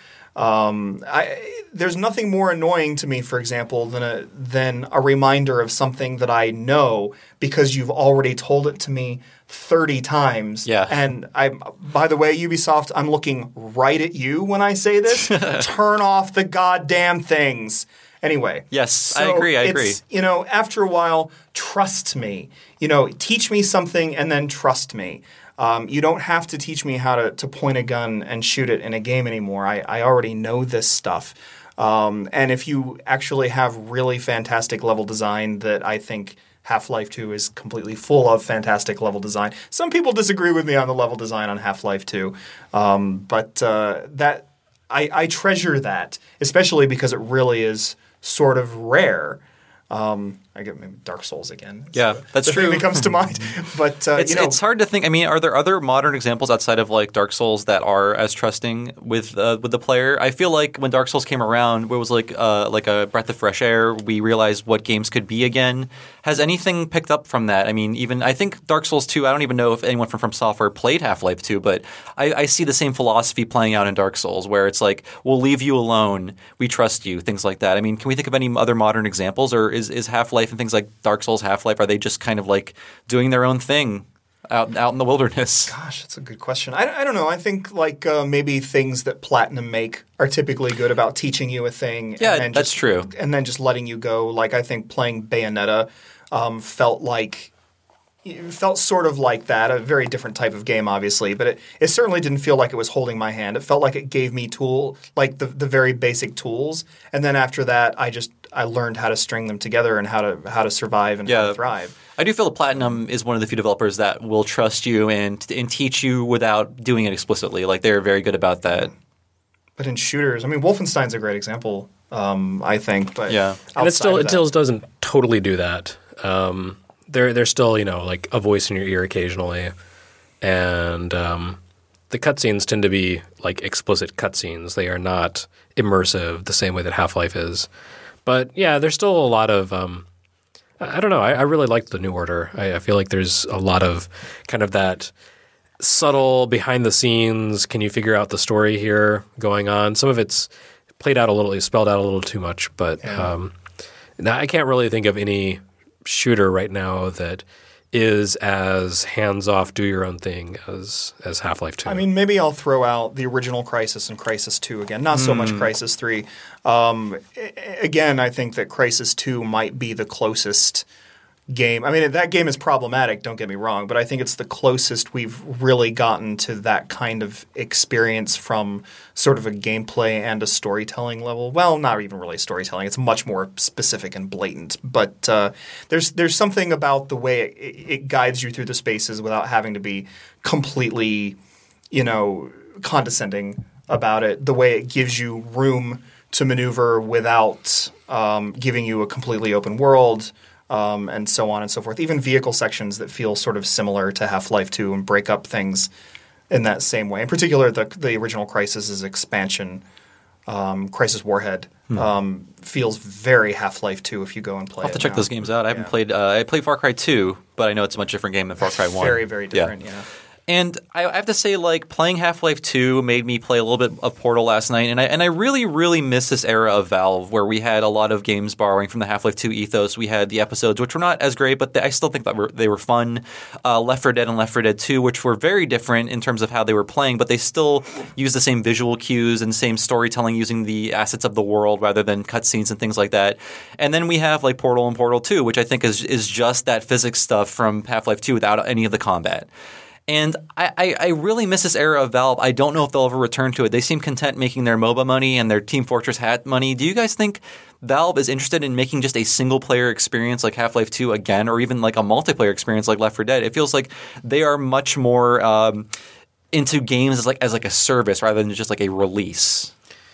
There's nothing more annoying to me, for example, than a reminder of something that I know because you've already told it to me 30 times. Yeah. And by the way, Ubisoft, I'm looking right at you when I say this. Turn off the goddamn things. Anyway. Yes, I agree. After a while, trust me. Teach me something and then trust me. You don't have to teach me how to point a gun and shoot it in a game anymore. I already know this stuff. And if you actually have really fantastic level design that I think Half-Life 2 is completely full of fantastic level design. Some people disagree with me on the level design on Half-Life 2. But I treasure that, especially because it really is sort of rare. I get maybe Dark Souls again. Yeah, that's true. The thing that comes to mind. But it's hard to think. I mean, are there other modern examples outside of like Dark Souls that are as trusting with the player? I feel like when Dark Souls came around, it was like a breath of fresh air. We realized what games could be again. Has anything picked up from that? I mean, even I think Dark Souls 2. I don't even know if anyone from Software played Half-Life 2, but I see the same philosophy playing out in Dark Souls, where it's like we'll leave you alone, we trust you, things like that. I mean, can we think of any other modern examples, or is Half-Life and things like Dark Souls, Half-Life, are they just kind of like doing their own thing out in the wilderness? Gosh, that's a good question. I don't know. I think like maybe things that Platinum make are typically good about teaching you a thing. Yeah, and then that's true. And then just letting you go. Like I think playing Bayonetta felt sort of like that, a very different type of game, obviously, but it certainly didn't feel like it was holding my hand. It felt like it gave me the very basic tools, and then after that, I learned how to string them together and how to survive and how to thrive. I do feel that Platinum is one of the few developers that will trust you and teach you without doing it explicitly. Like they're very good about that. But in shooters, I mean, Wolfenstein's a great example, I think. But yeah, and it still doesn't totally do that. There's still, like a voice in your ear occasionally. And the cutscenes tend to be like explicit cutscenes. They are not immersive the same way that Half-Life is. But yeah, there's still a lot of I don't know. I really liked the New Order. I feel like there's a lot of kind of that subtle behind the scenes, can you figure out the story here going on? Some of it's spelled out a little too much. But now I can't really think of any shooter right now that is as hands-off, do-your-own thing as Half-Life 2. I mean, maybe I'll throw out the original Crysis and Crysis 2 again. Not so much Crysis 3. Again, I think that Crysis 2 might be the closest game. I mean, that game is problematic, don't get me wrong, but I think it's the closest we've really gotten to that kind of experience from sort of a gameplay and a storytelling level. Well, not even really storytelling. It's much more specific and blatant. But there's something about the way it guides you through the spaces without having to be completely, condescending about it. The way it gives you room to maneuver without giving you a completely open world. And so on and so forth. Even vehicle sections that feel sort of similar to Half-Life 2 and break up things in that same way. In particular, the original Crysis' expansion, Crysis Warhead, feels very Half-Life 2 if you go and play it. I'll have to check those games out. I haven't played I played Far Cry 2, but I know it's a much different game than Far Cry 1. Very, very different, yeah. And I have to say, like, playing Half-Life 2 made me play a little bit of Portal last night, and I really, really miss this era of Valve where we had a lot of games borrowing from the Half-Life 2 ethos. We had the episodes, which were not as great, but I still think that they were fun. Left 4 Dead and Left 4 Dead 2, which were very different in terms of how they were playing, but they still used the same visual cues and same storytelling using the assets of the world rather than cutscenes and things like that. And then we have, like, Portal and Portal 2, which I think is just that physics stuff from Half-Life 2 without any of the combat. And I really miss this era of Valve. I don't know if they'll ever return to it. They seem content making their MOBA money and their Team Fortress hat money. Do you guys think Valve is interested in making just a single-player experience like Half-Life 2 again, or even like a multiplayer experience like Left 4 Dead? It feels like they are much more into games as like a service rather than just like a release.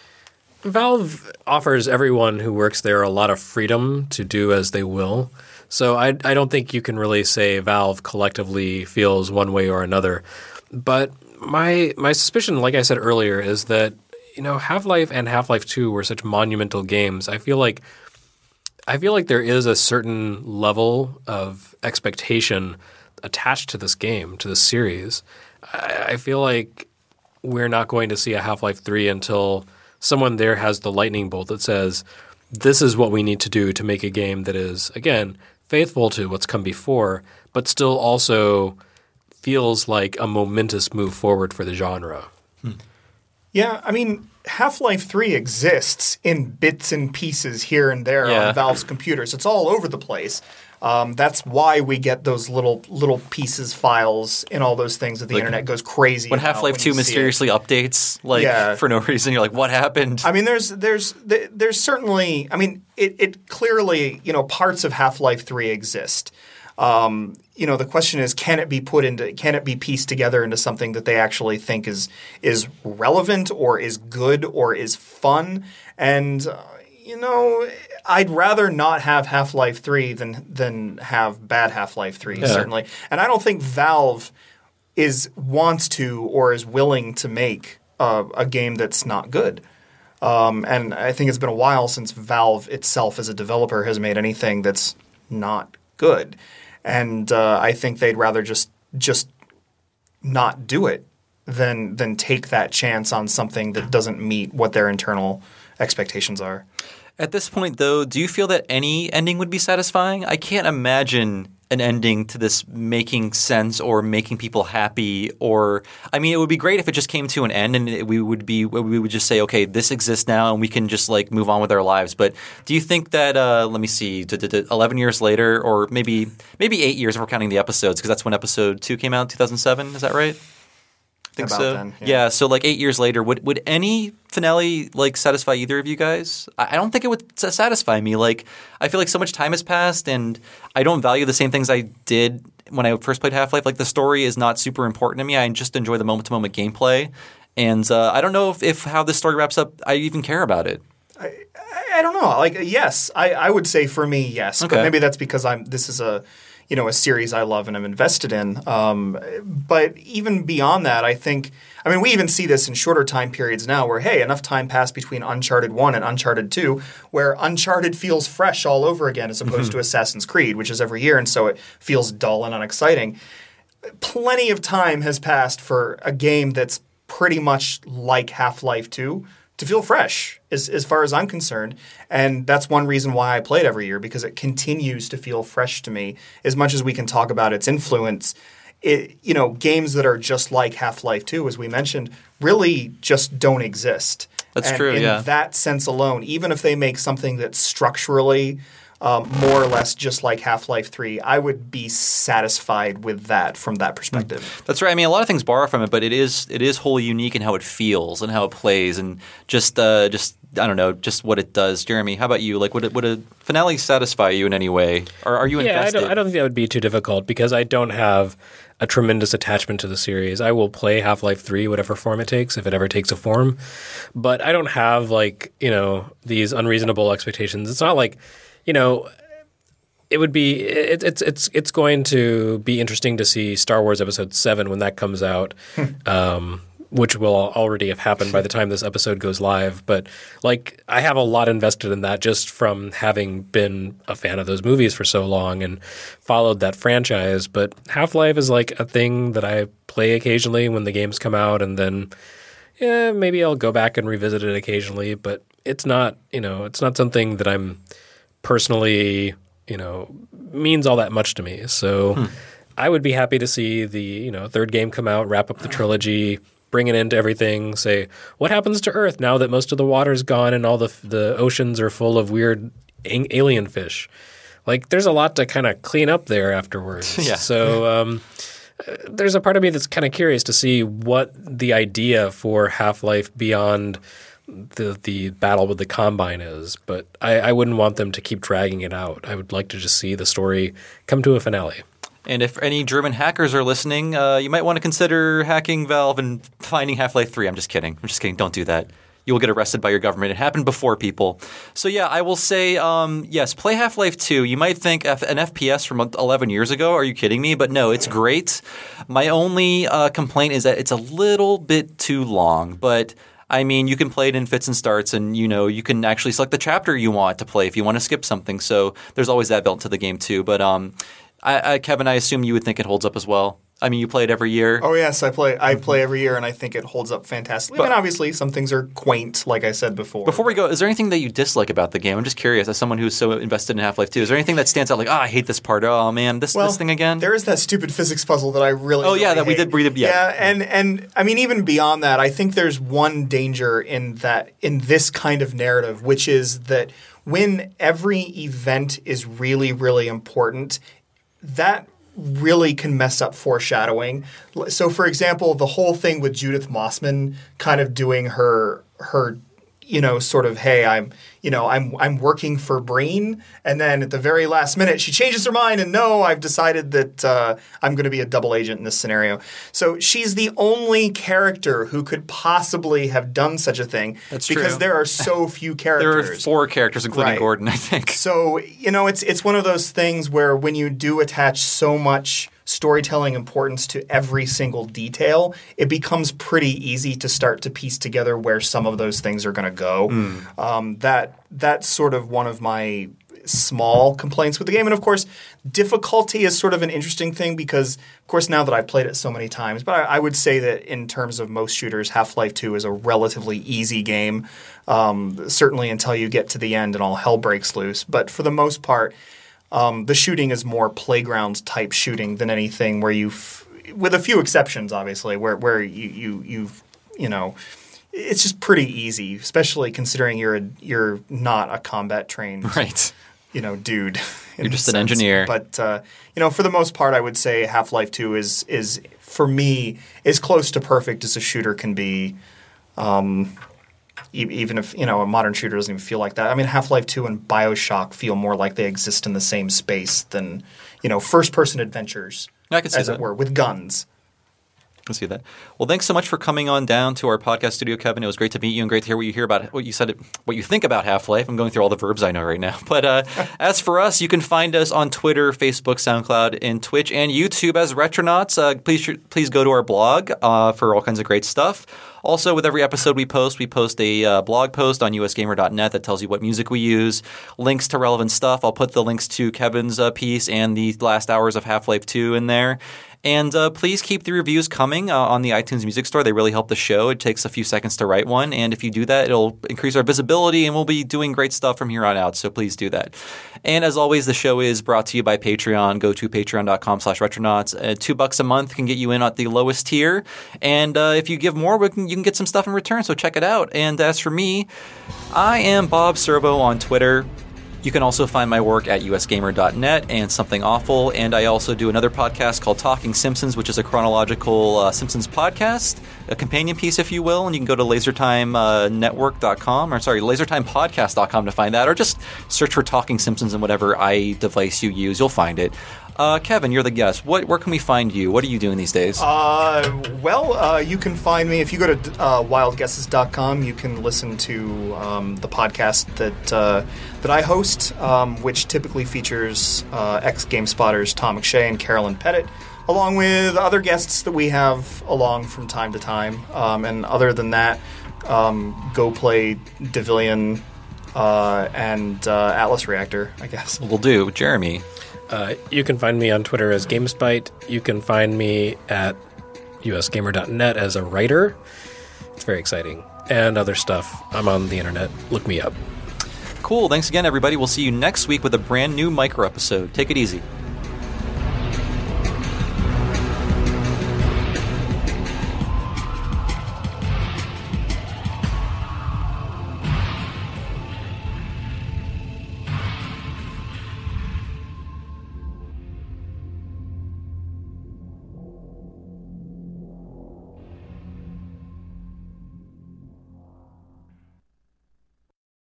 Valve offers everyone who works there a lot of freedom to do as they will. So I don't think you can really say Valve collectively feels one way or another. But my suspicion, like I said earlier, is that Half-Life and Half-Life 2 were such monumental games. I feel like there is a certain level of expectation attached to this game, to this series. I feel like we're not going to see a Half-Life 3 until someone there has the lightning bolt that says, this is what we need to do to make a game that is, again, faithful to what's come before, but still also feels like a momentous move forward for the genre. Yeah, I mean, Half-Life 3 exists in bits and pieces here and there on Valve's computers. It's all over the place. That's why we get those little pieces, files, and all those things that the internet goes crazy when about. Half-Life 2 mysteriously updates, for no reason. You're like, what happened? I mean, there's certainly, I mean, it clearly, parts of Half-Life 3 exist. The question is, can it be pieced together into something that they actually think is relevant or is good or is fun? And, I'd rather not have Half-Life 3 than have bad Half-Life 3, certainly. And I don't think Valve wants to or is willing to make a game that's not good. And I think it's been a while since Valve itself as a developer has made anything that's not good. And I think they'd rather just not do it than take that chance on something that doesn't meet what their internal expectations are. At this point, though, do you feel that any ending would be satisfying? I can't imagine an ending to this making sense or making people happy. Or, I mean, it would be great if it just came to an end and we would just say, okay, this exists now and we can just like move on with our lives. But do you think that, let me see, 11 years later, or maybe 8 years if we're counting the episodes, because that's when episode 2 came out, 2007, is that right? I think About so. then, yeah, so like 8 years later, would any finale like satisfy either of you guys? I don't think it would satisfy me. Like, I feel like so much time has passed, and I don't value the same things I did when I first played Half-Life. Like, the story is not super important to me. I just enjoy the moment-to-moment gameplay, and I don't know if how this story wraps up, I even care about it. I don't know. Like, yes, I would say for me, yes, Okay. but maybe that's because this is a series I love and I'm invested in. But even beyond that, we even see this in shorter time periods now where, hey, enough time passed between Uncharted 1 and Uncharted 2 where Uncharted feels fresh all over again as opposed to Assassin's Creed, which is every year, and so it feels dull and unexciting. Plenty of time has passed for a game that's pretty much like Half-Life 2 to feel fresh as far as I'm concerned. And that's one reason why I play it every year, because it continues to feel fresh to me. As much as we can talk about its influence, games that are just like Half-Life 2, as we mentioned, really just don't exist. That's true, yeah. In that sense alone, even if they make something that's structurally more or less just like Half-Life 3, I would be satisfied with that from that perspective. That's right. I mean, a lot of things borrow from it, but it is wholly unique in how it feels and how it plays, and just I don't know, just what it does. Jeremy, how about you? Like, would a finale satisfy you in any way, or are you invested? I don't think that would be too difficult because I don't have a tremendous attachment to the series. I will play Half-Life 3, whatever form it takes, if it ever takes a form, but I don't have these unreasonable expectations. It's not like, it would be it's going to be interesting to see Star Wars Episode 7 when that comes out, which will already have happened by the time this episode goes live. But I have a lot invested in that just from having been a fan of those movies for so long and followed that franchise. But Half-Life is like a thing that I play occasionally when the games come out, and then maybe I'll go back and revisit it occasionally. But it's not it's not something that I'm personally, means all that much to me. So I would be happy to see the, third game come out, wrap up the trilogy, bring it into everything, say, what happens to Earth now that most of the water's gone and all the oceans are full of weird alien fish? Like, there's a lot to kind of clean up there afterwards. Yeah. So there's a part of me that's kind of curious to see what the idea for Half-Life beyond the battle with the Combine is, but I wouldn't want them to keep dragging it out. I would like to just see the story come to a finale. And if any German hackers are listening, you might want to consider hacking Valve and finding Half-Life 3. I'm just kidding. Don't do that. You will get arrested by your government. It happened before, people. So yeah, I will say, yes, play Half-Life 2. You might think an FPS from 11 years ago. Are you kidding me? But no, it's great. My only complaint is that it's a little bit too long, but I mean, you can play it in fits and starts, and you can actually select the chapter you want to play if you want to skip something. So there's always that built into the game too. But Kevin, I assume you would think it holds up as well. I mean, you play it every year. Oh yes, I play every year, and I think it holds up fantastically. Obviously, some things are quaint, like I said before. Before we go, is there anything that you dislike about the game? I'm just curious, as someone who's so invested in Half-Life 2, is there anything that stands out like, I hate this part, oh man, this thing again? There is that stupid physics puzzle that I really that we did read. Yeah, and I mean, even beyond that, I think there's one danger in this kind of narrative, which is that when every event is really, really important, that really can mess up foreshadowing. So, for example, the whole thing with Judith Mossman kind of doing her sort of, hey, I'm working for Breen, and then at the very last minute she changes her mind and no, I've decided that I'm going to be a double agent in this scenario. So she's the only character who could possibly have done such a thing. That's because true. there are so few characters. There are 4 characters, including Right. Gordon, I think. So, it's one of those things where when you do attach so much storytelling importance to every single detail, it becomes pretty easy to start to piece together where some of those things are going to go. That's sort of one of my small complaints with the game. And of course, difficulty is sort of an interesting thing because, of course, now that I've played it so many times, but I would say that in terms of most shooters, Half-Life 2 is a relatively easy game, certainly until you get to the end and all hell breaks loose. But for the most part, the shooting is more playground type shooting than anything where with a few exceptions, obviously, where you've it's just pretty easy, especially considering you're not a combat trained Right. Dude. You're just an engineer. But for the most part, I would say Half-Life 2 is for me as close to perfect as a shooter can be. Even if a modern shooter doesn't even feel like that. I mean, Half-Life 2 and BioShock feel more like they exist in the same space than first-person adventures, I can see as that. it were, with guns. I see that. Well, thanks so much for coming on down to our podcast studio, Kevin. It was great to meet you and great to hear what you think about Half-Life. I'm going through all the verbs I know right now. But as for us, you can find us on Twitter, Facebook, SoundCloud, and Twitch, and YouTube as Retronauts. Please go to our blog for all kinds of great stuff. Also, with every episode we post a blog post on usgamer.net that tells you what music we use, links to relevant stuff. I'll put the links to Kevin's piece and the last hours of Half-Life 2 in there. And please keep the reviews coming on the iTunes Music Store. They really help the show. It takes a few seconds to write one. And if you do that, it'll increase our visibility and we'll be doing great stuff from here on out. So please do that. And as always, the show is brought to you by Patreon. Go to patreon.com/retronauts. $2 a month can get you in at the lowest tier. And if you give more, you can get some stuff in return. So check it out. And as for me, I am Bob Servo on Twitter. You can also find my work at usgamer.net and Something Awful, and I also do another podcast called Talking Simpsons, which is a chronological Simpsons podcast, a companion piece, if you will, and you can go to lasertimepodcast.com to find that, or just search for Talking Simpsons in whatever device you use. You'll find it. Kevin, you're the guest. Where can we find you? What are you doing these days? You can find me if you go to wildguesses.com. You can listen to the podcast that I host, which typically features ex-GameSpotters Tom McShay and Carolyn Pettit, along with other guests that we have along from time to time. And other than that, go play Devilian and Atlas Reactor, I guess. Will do. Jeremy. You can find me on Twitter as GameSpite. You can find me at usgamer.net as a writer. It's very exciting. And other stuff. I'm on the internet. Look me up. Cool. Thanks again, everybody. We'll see you next week with a brand new micro episode. Take it easy.